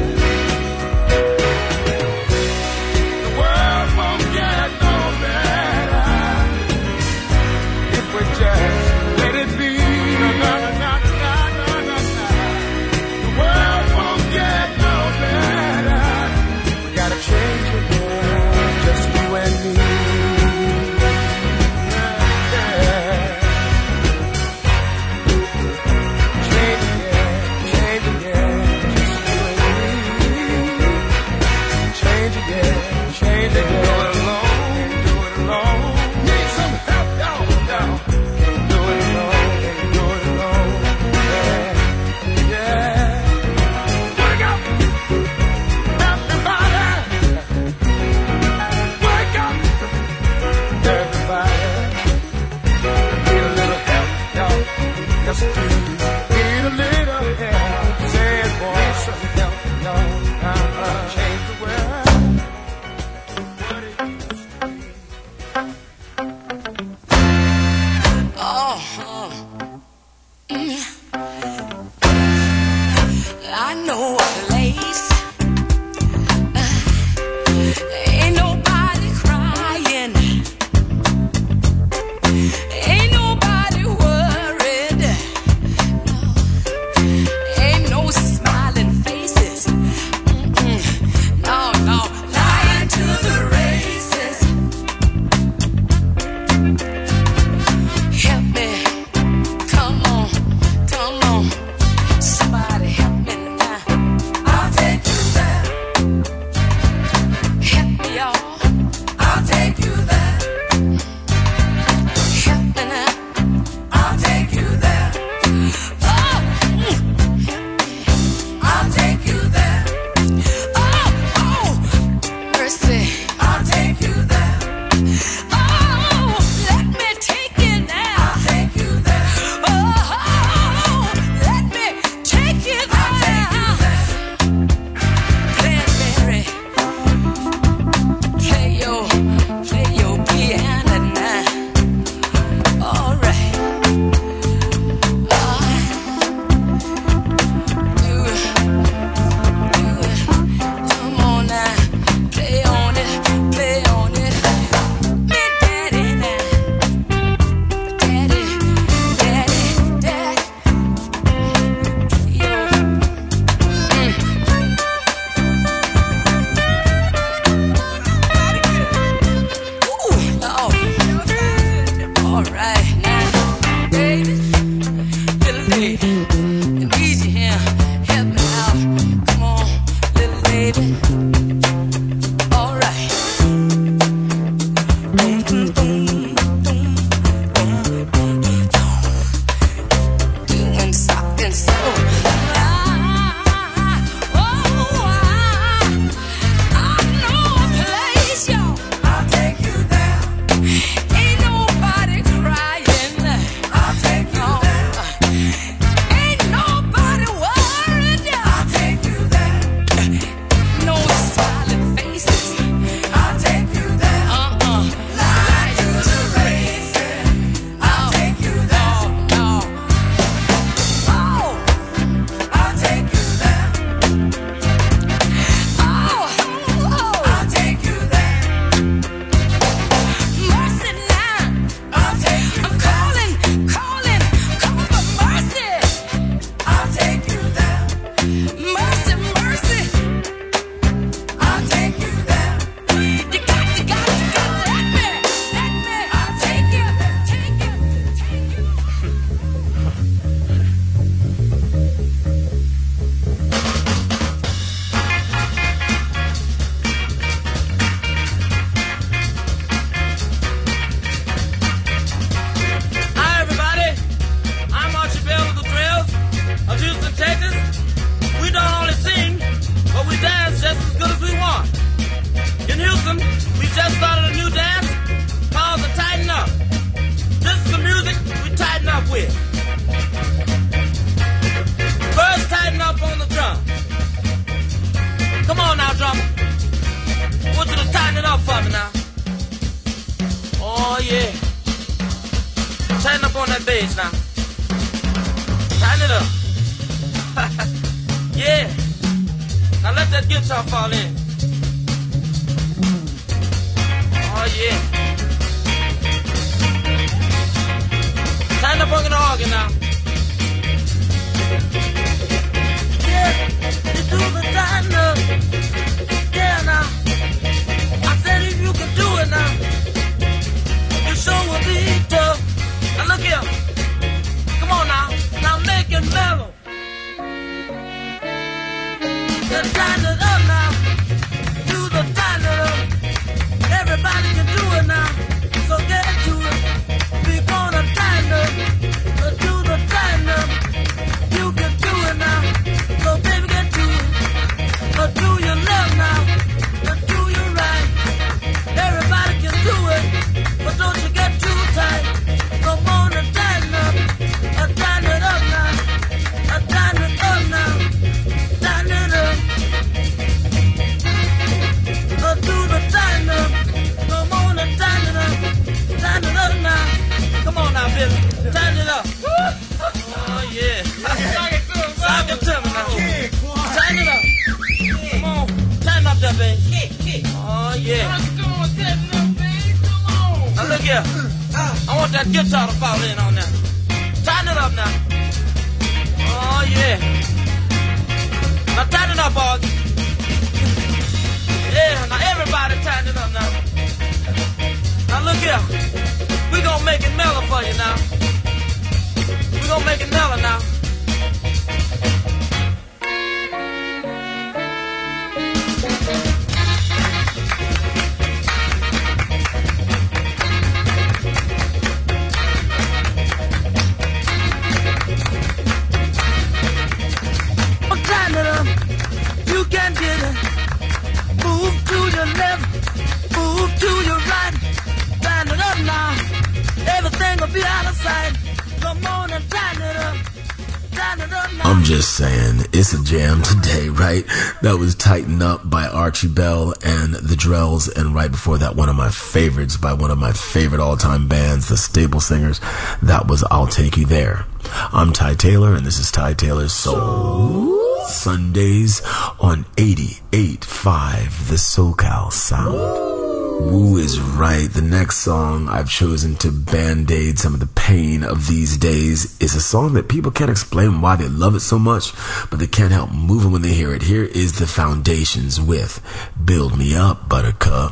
The world won't get no better if we just let it be. No, no, no, no, no, no, no. The baby, little lady, I need you here, help me out. Come on, little lady. All right. Boom, boom, boom, boom, boom, boom, boom, boom. Doing something so. I'm just saying, it's a jam today, right? That was Tighten Up by Archie Bell and the Drells, and right before that, one of my favorites by one of my favorite all-time bands, the Staple Singers. That was I'll Take You There. I'm Ty Taylor, and this is Ty Taylor's Soul Sundays on eighty-eight point five, the SoCal Sound. Woo is right. The next song I've chosen to band-aid some of the pain of these days is a song that people can't explain why they love it so much, but they can't help moving when they hear it. Here is the Foundations with Build Me Up, Buttercup.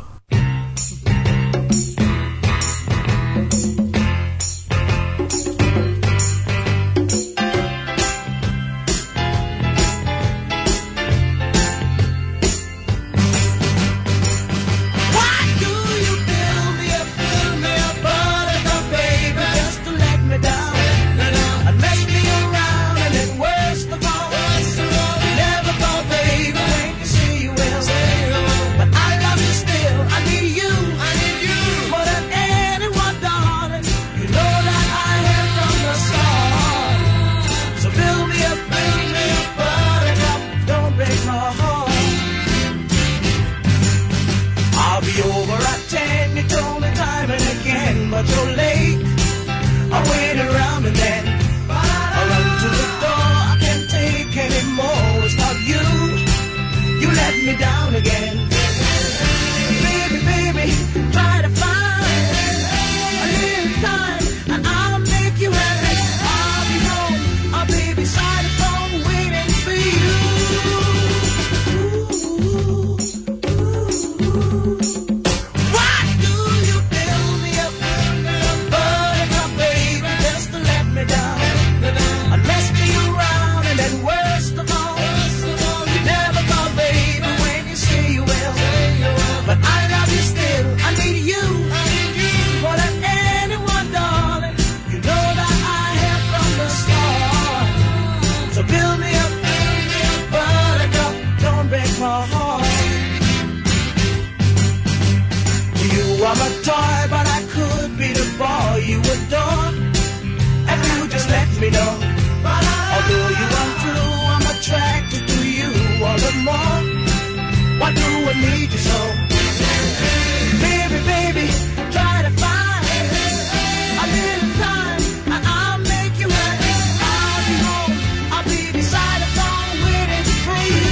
baby, don't. Although you untrue, I'm attracted to you all the more. Why do I need you so? Baby, baby, try to find a little time, and I'll make you happy. I'll be home, I'll be beside the phone waiting for you.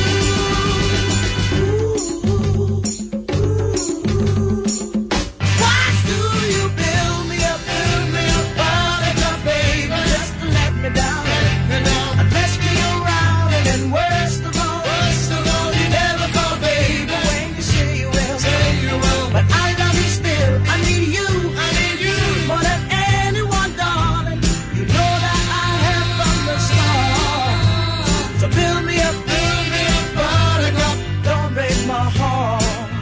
Why do you build me up, build me up, buttercup, baby, just to let me down? And mess me around, and then worst of all, worst of all, you never fall, baby, when you say you will. Say you will. But I love you still, I need you, I need you more than anyone, darling. You know that I have from the start. So build me up, build me up, buttercup, don't break my heart.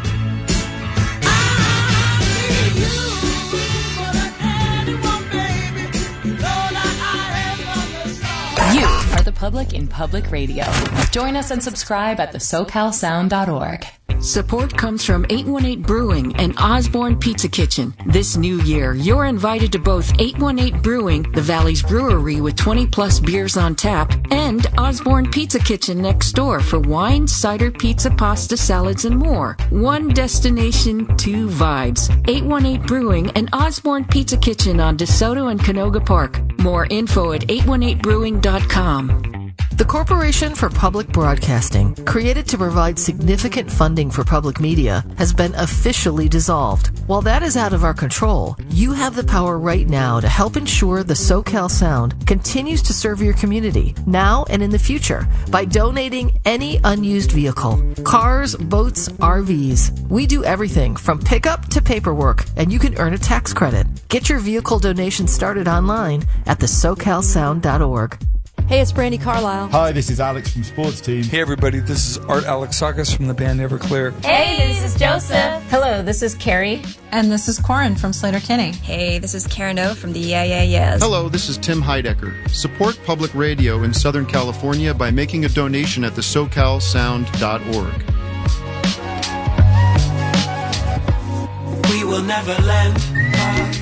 I need you more than anyone, baby. You know that I have from the start. You are the public in public radio. Join us and subscribe at the socal sound dot org. Support comes from eight one eight Brewing and Osborne Pizza Kitchen. This new year, you're invited to both eight one eight Brewing, the Valley's brewery with twenty plus beers on tap, and Osborne Pizza Kitchen next door for wine, cider, pizza, pasta, salads, and more. One destination, two vibes. eight one eight Brewing and Osborne Pizza Kitchen on DeSoto and Canoga Park. More info at eight one eight brewing dot com. The Corporation for Public Broadcasting, created to provide significant funding for public media, has been officially dissolved. While that is out of our control, you have the power right now to help ensure the SoCal Sound continues to serve your community, now and in the future, by donating any unused vehicle. Cars, boats, R Vs. We do everything from pickup to paperwork, and you can earn a tax credit. Get your vehicle donation started online at the socal sound dot org. Hey, it's Brandy Carlisle. Hi, this is Alex from Sports Team. Hey, everybody, this is Art Alexakis from the band Everclear. Hey, this is Joseph. Hello, this is Carrie. And this is Corin from Slater Kinney. Hey, this is Karen O from the Yeah Yeah Yeahs. Hello, this is Tim Heidecker. Support public radio in Southern California by making a donation at the socal sound dot org. We will never lend a hand.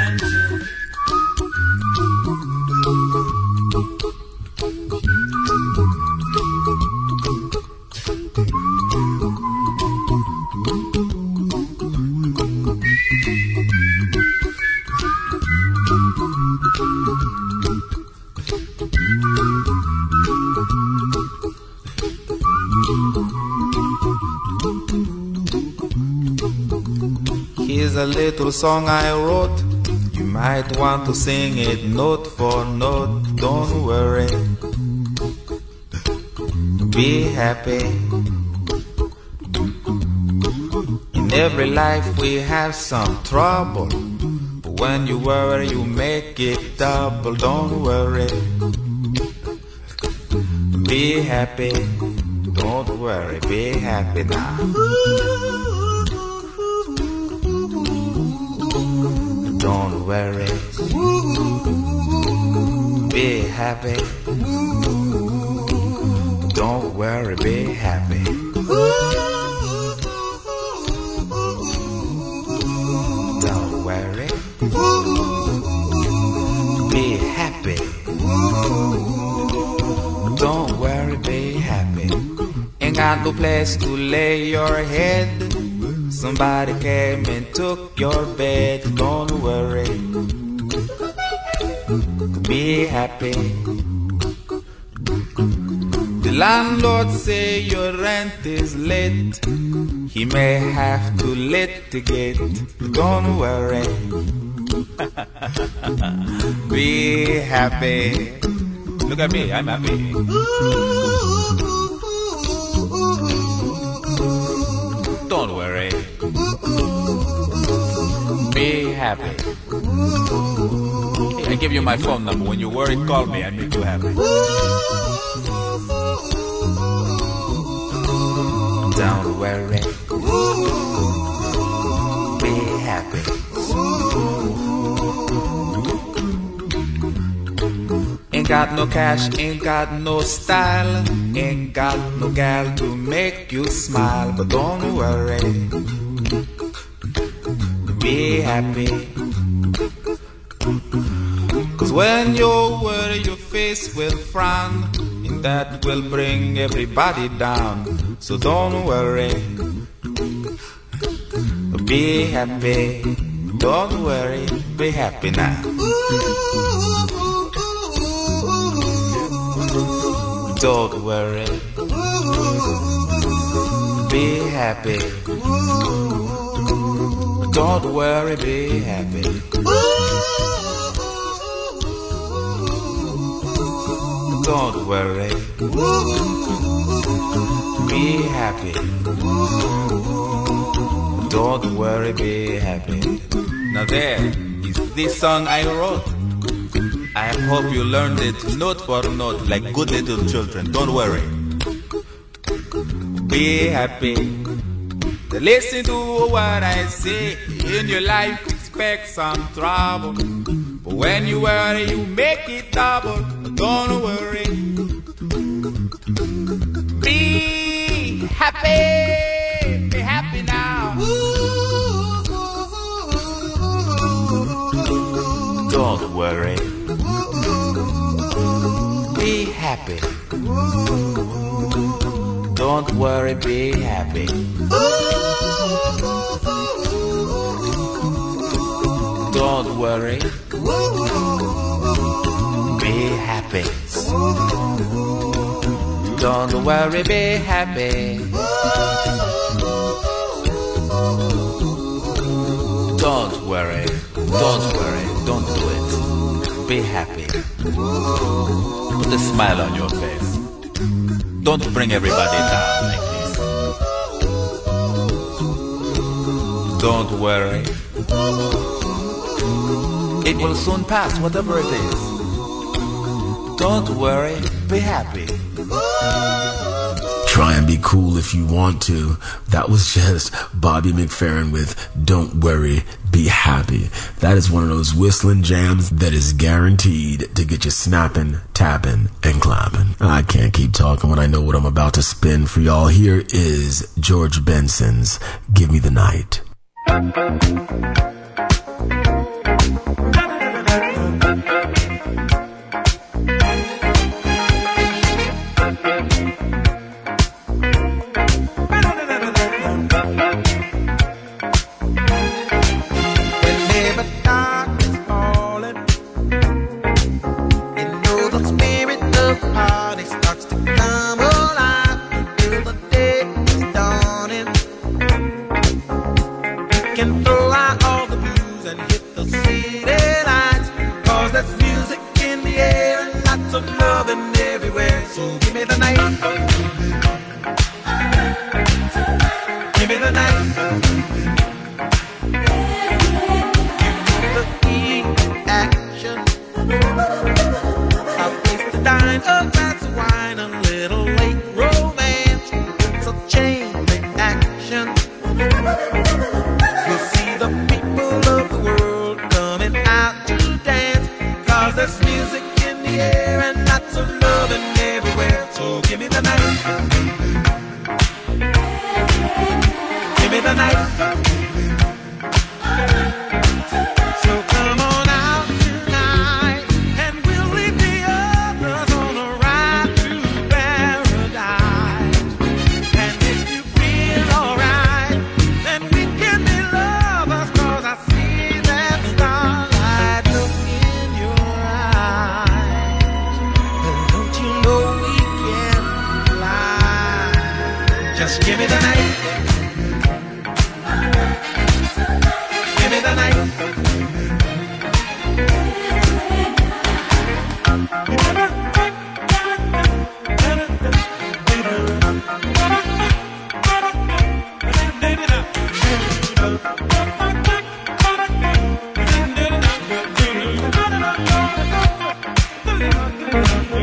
Here's a little song I wrote. You might want to sing it note for note. Don't worry, be happy. In every life we have some trouble, but when you worry you make it double. Don't worry, be happy. Don't worry, be happy now. Don't worry, be happy. Don't worry, be happy. Don't worry, be happy. Don't worry, be happy. Ain't got no place to lay your head. Somebody came and took your bed. Don't worry, be happy. The landlord say your rent is late. He may have to litigate. Don't worry, be happy. Look at me, I'm happy. Don't worry, be happy. I give you my phone number. When you're worried, call me. I make you happy. Don't worry, be happy. Ain't got no cash, ain't got no style, ain't got no gal to make you smile. But don't worry, be happy. Cause when you worry, your face will frown, and that will bring everybody down. So don't worry, be happy. Don't worry, be happy now. Don't worry, be happy. Don't worry, be happy. Don't worry, be happy. Don't worry, be happy. Now there is this song I wrote. I hope you learned it note for note like good little children. Don't worry, be happy. Listen to what I say. In your life expect some trouble, but when you worry you make it double. Don't worry, be happy. Be happy now. Don't worry, be happy. Don't worry, be happy. Don't worry, be happy. Don't worry, be happy. Don't worry, don't worry, don't do it. Be happy. Put a smile on your face. Don't bring everybody down like this. Don't worry, it will soon pass, whatever it is. Don't worry, be happy. Try and be cool if you want to. That was just Bobby McFerrin with Don't Worry, Be Happy. That is one of those whistling jams that is guaranteed to get you snapping, tapping, and clapping. I can't keep talking when I know what I'm about to spin for y'all. Here is George Benson's Give Me the Night.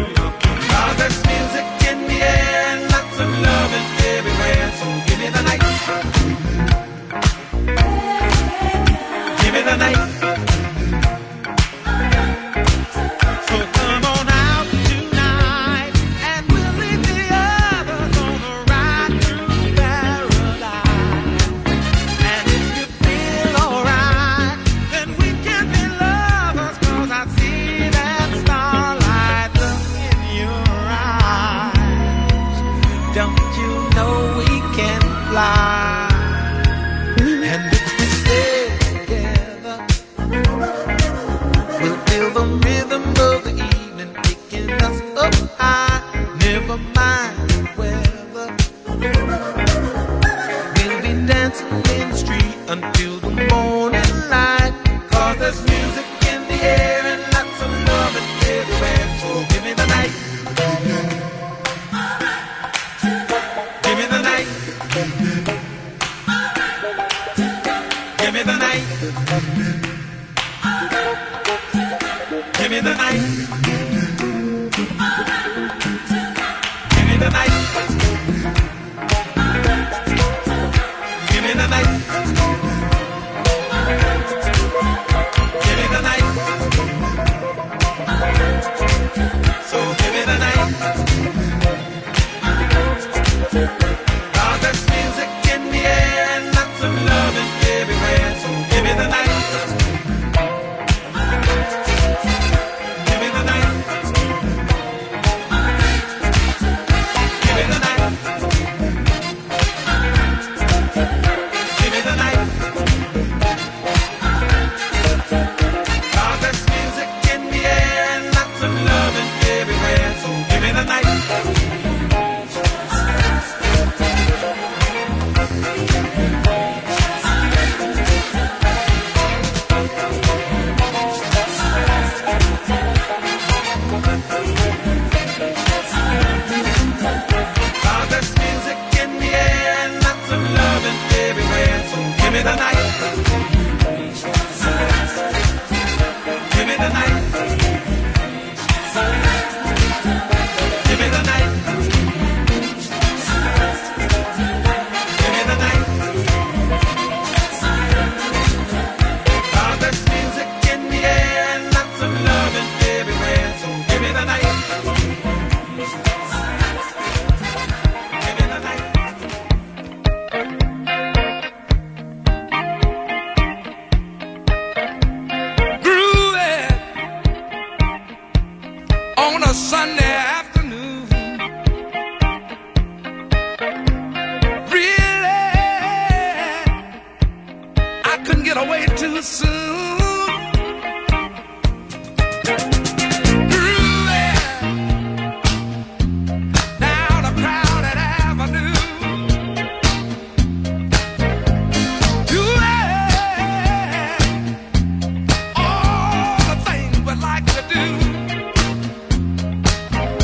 Cause there's music in the air and lots of loving everywhere. So give me the night. Give me the night. Give me the night. Give me the night. Give me the night. So give me the night. 'Cause there's music in the air and lots of loving everywhere. So give me the night. Give me the night. Give me the night. Give me the night. 'Cause there's music in the air and lots of loving everywhere. So give me the night. Cause there's music in the air and lots of loving everywhere. So give me the night. Give me the night. Give me the night. Give me the night. Cause there's music in the air and lots of loving everywhere. So give me the night. Give me the night. Groovy on a Sunday afternoon. Really, I couldn't get away too soon. Groovy down a crowded avenue. Doing all the things we like to do.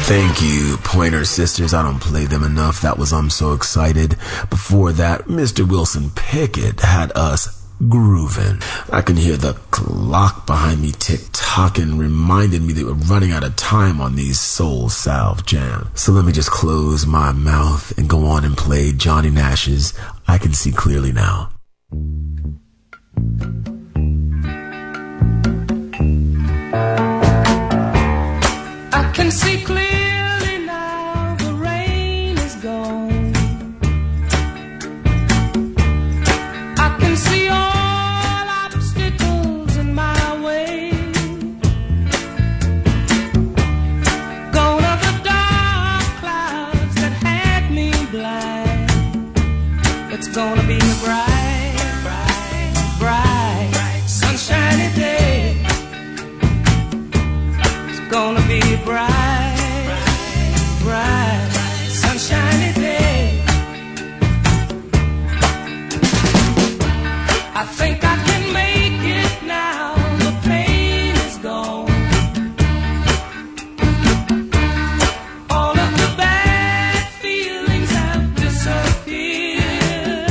Thank you, Pointer Sisters. I don't play them enough. That was I'm So Excited. Before that, Mister Wilson Pickett had us grooving. I can hear the clock behind me tick-tocking, reminded me that we're running out of time on these Soul Salve jams. So let me just close my mouth and go on and play Johnny Nash's I Can See Clearly Now. I can see clearly now, the rain is gone. I can see all obstacles in my way. Gone are the dark clouds that had me blind. It's gonna be a bright, bright, bright, sunshiny day. It's gonna be a bright, bright, sunshiny day. I think I can make it now. The pain is gone. All of the bad feelings have disappeared.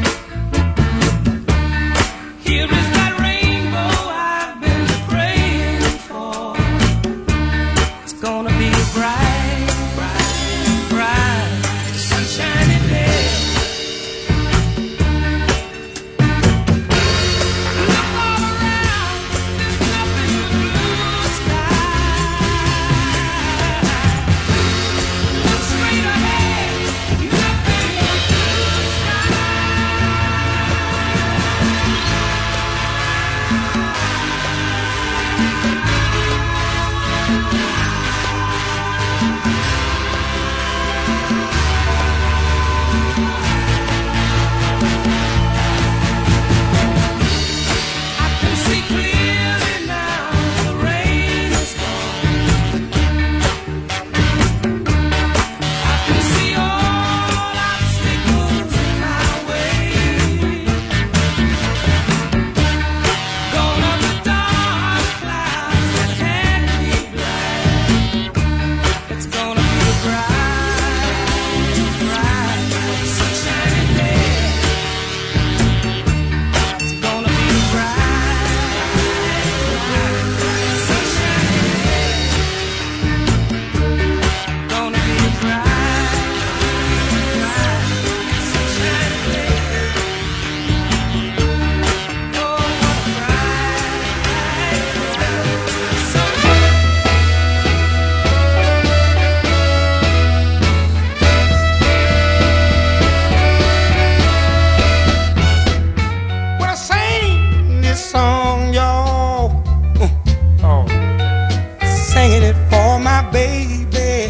Here is that rainbow I've been praying for. It's gonna be a bright, bright, bright, sunshiny day. Look all around, there's nothing but blue sky. Look straight ahead, nothing but blue I can see clearly now, the rain is gone. I can see all obstacles in my way. Gone are the dark clouds that had me blind. It's gonna be a bright, bright, sunshiny day. It's gonna be a bright, bright, sunshiny day. Gonna be a bright, bright, sunshiny day. Oh, what a bright, bright, sunshiny When I sing this song, y'all, oh, singing it for my baby.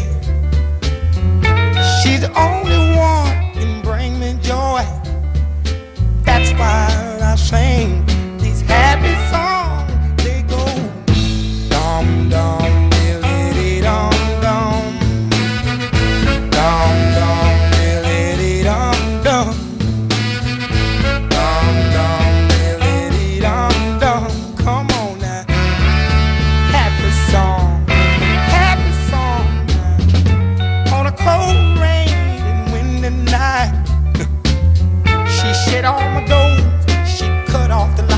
She's the only one can bring me joy. That's why I sing these happy songs. They go dum dum diddly dum dum, dum dum diddly dum dum. Dum dum diddly dum dum. Come on now. Happy song, happy song now. On a cold rain and windy night, she shut all my doors, she cut off the light.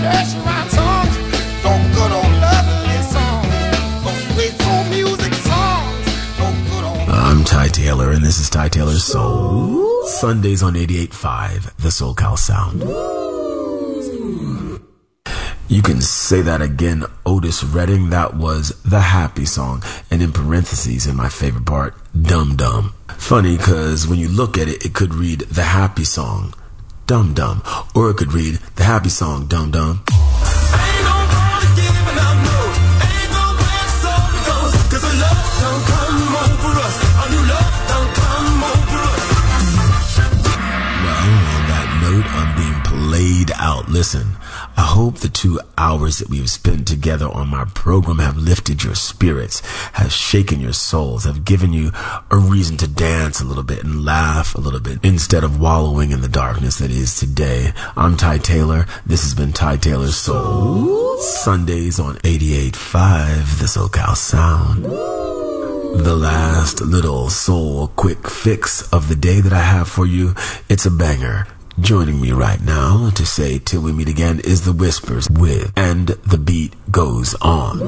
trash rhyme songs, no good old lovely songs, no sweet soul music songs, no good old. I'm Ty Taylor, and this is Ty Taylor's Soul. Sundays on eighty-eight point five, the SoCal Sound. You can say that again, Otis Redding. That was the happy song. And in parentheses, in my favorite part, Dum Dum. Funny, because when you look at it, it could read the happy song, Dum Dum. Or it could read the happy song, Dum Dum. I'm being played out. Listen, I hope the two hours that we've spent together on my program have lifted your spirits, have shaken your souls, have given you a reason to dance a little bit and laugh a little bit instead of wallowing in the darkness that is today. I'm Ty Taylor. This has been Ty Taylor's Soul. Sundays on eighty-eight point five, the SoCal Sound. The last little soul quick fix of the day that I have for you, it's a banger. Joining me right now to say till we meet again is The Whispers with And the Beat Goes On.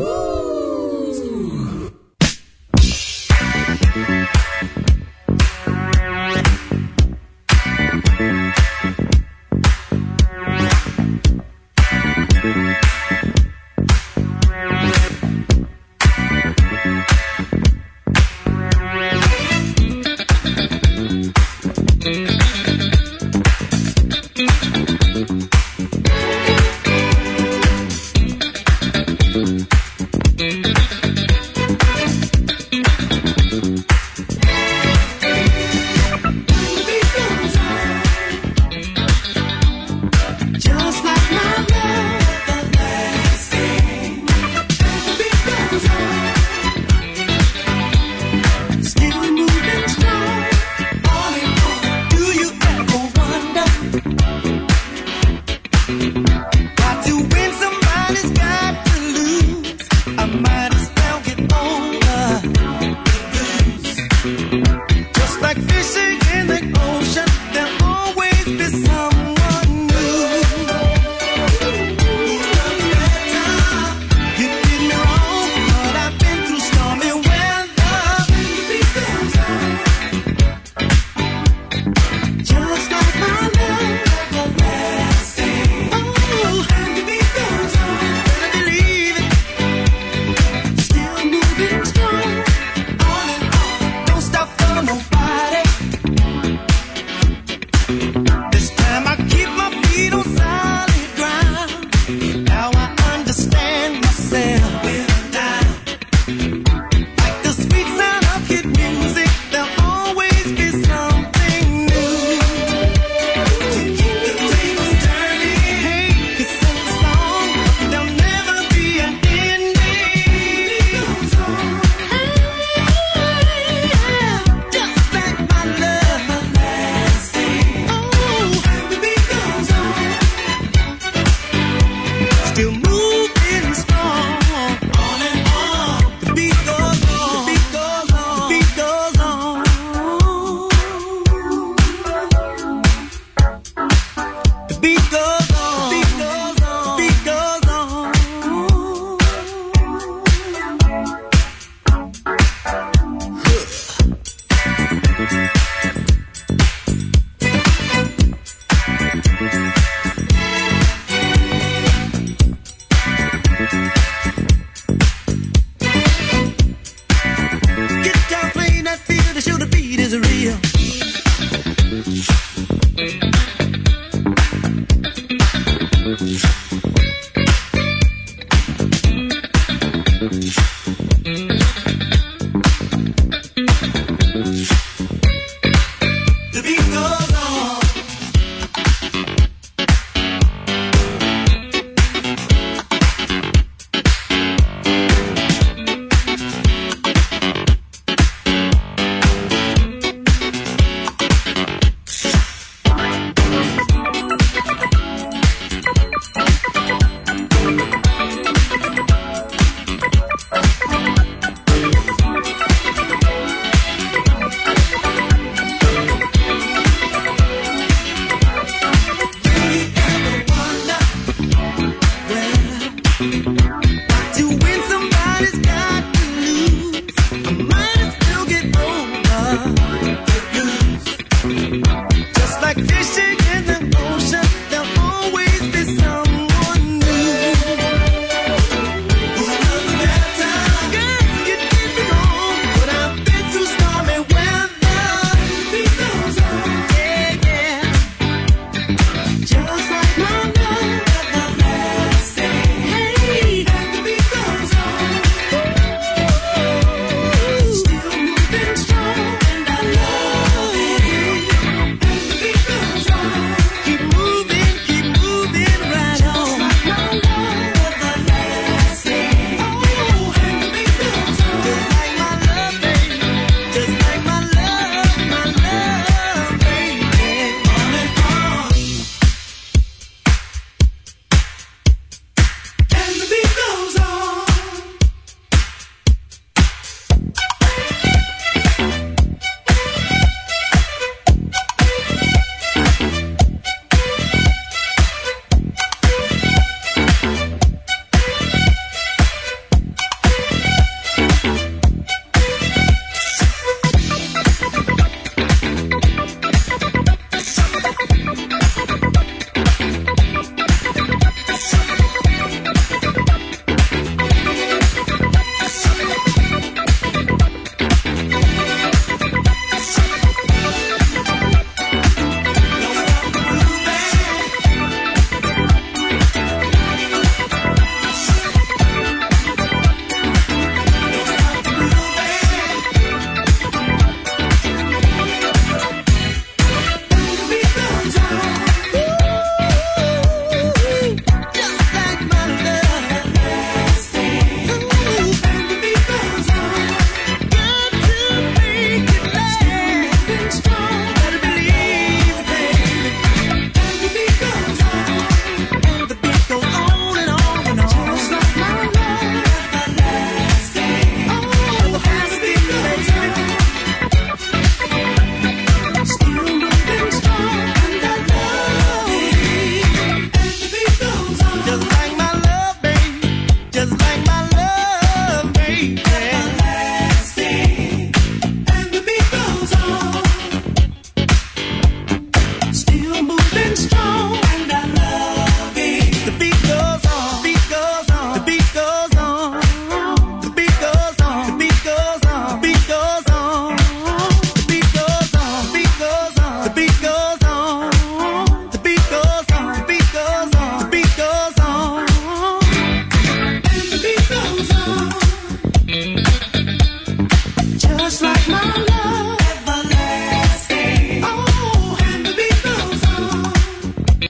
Real.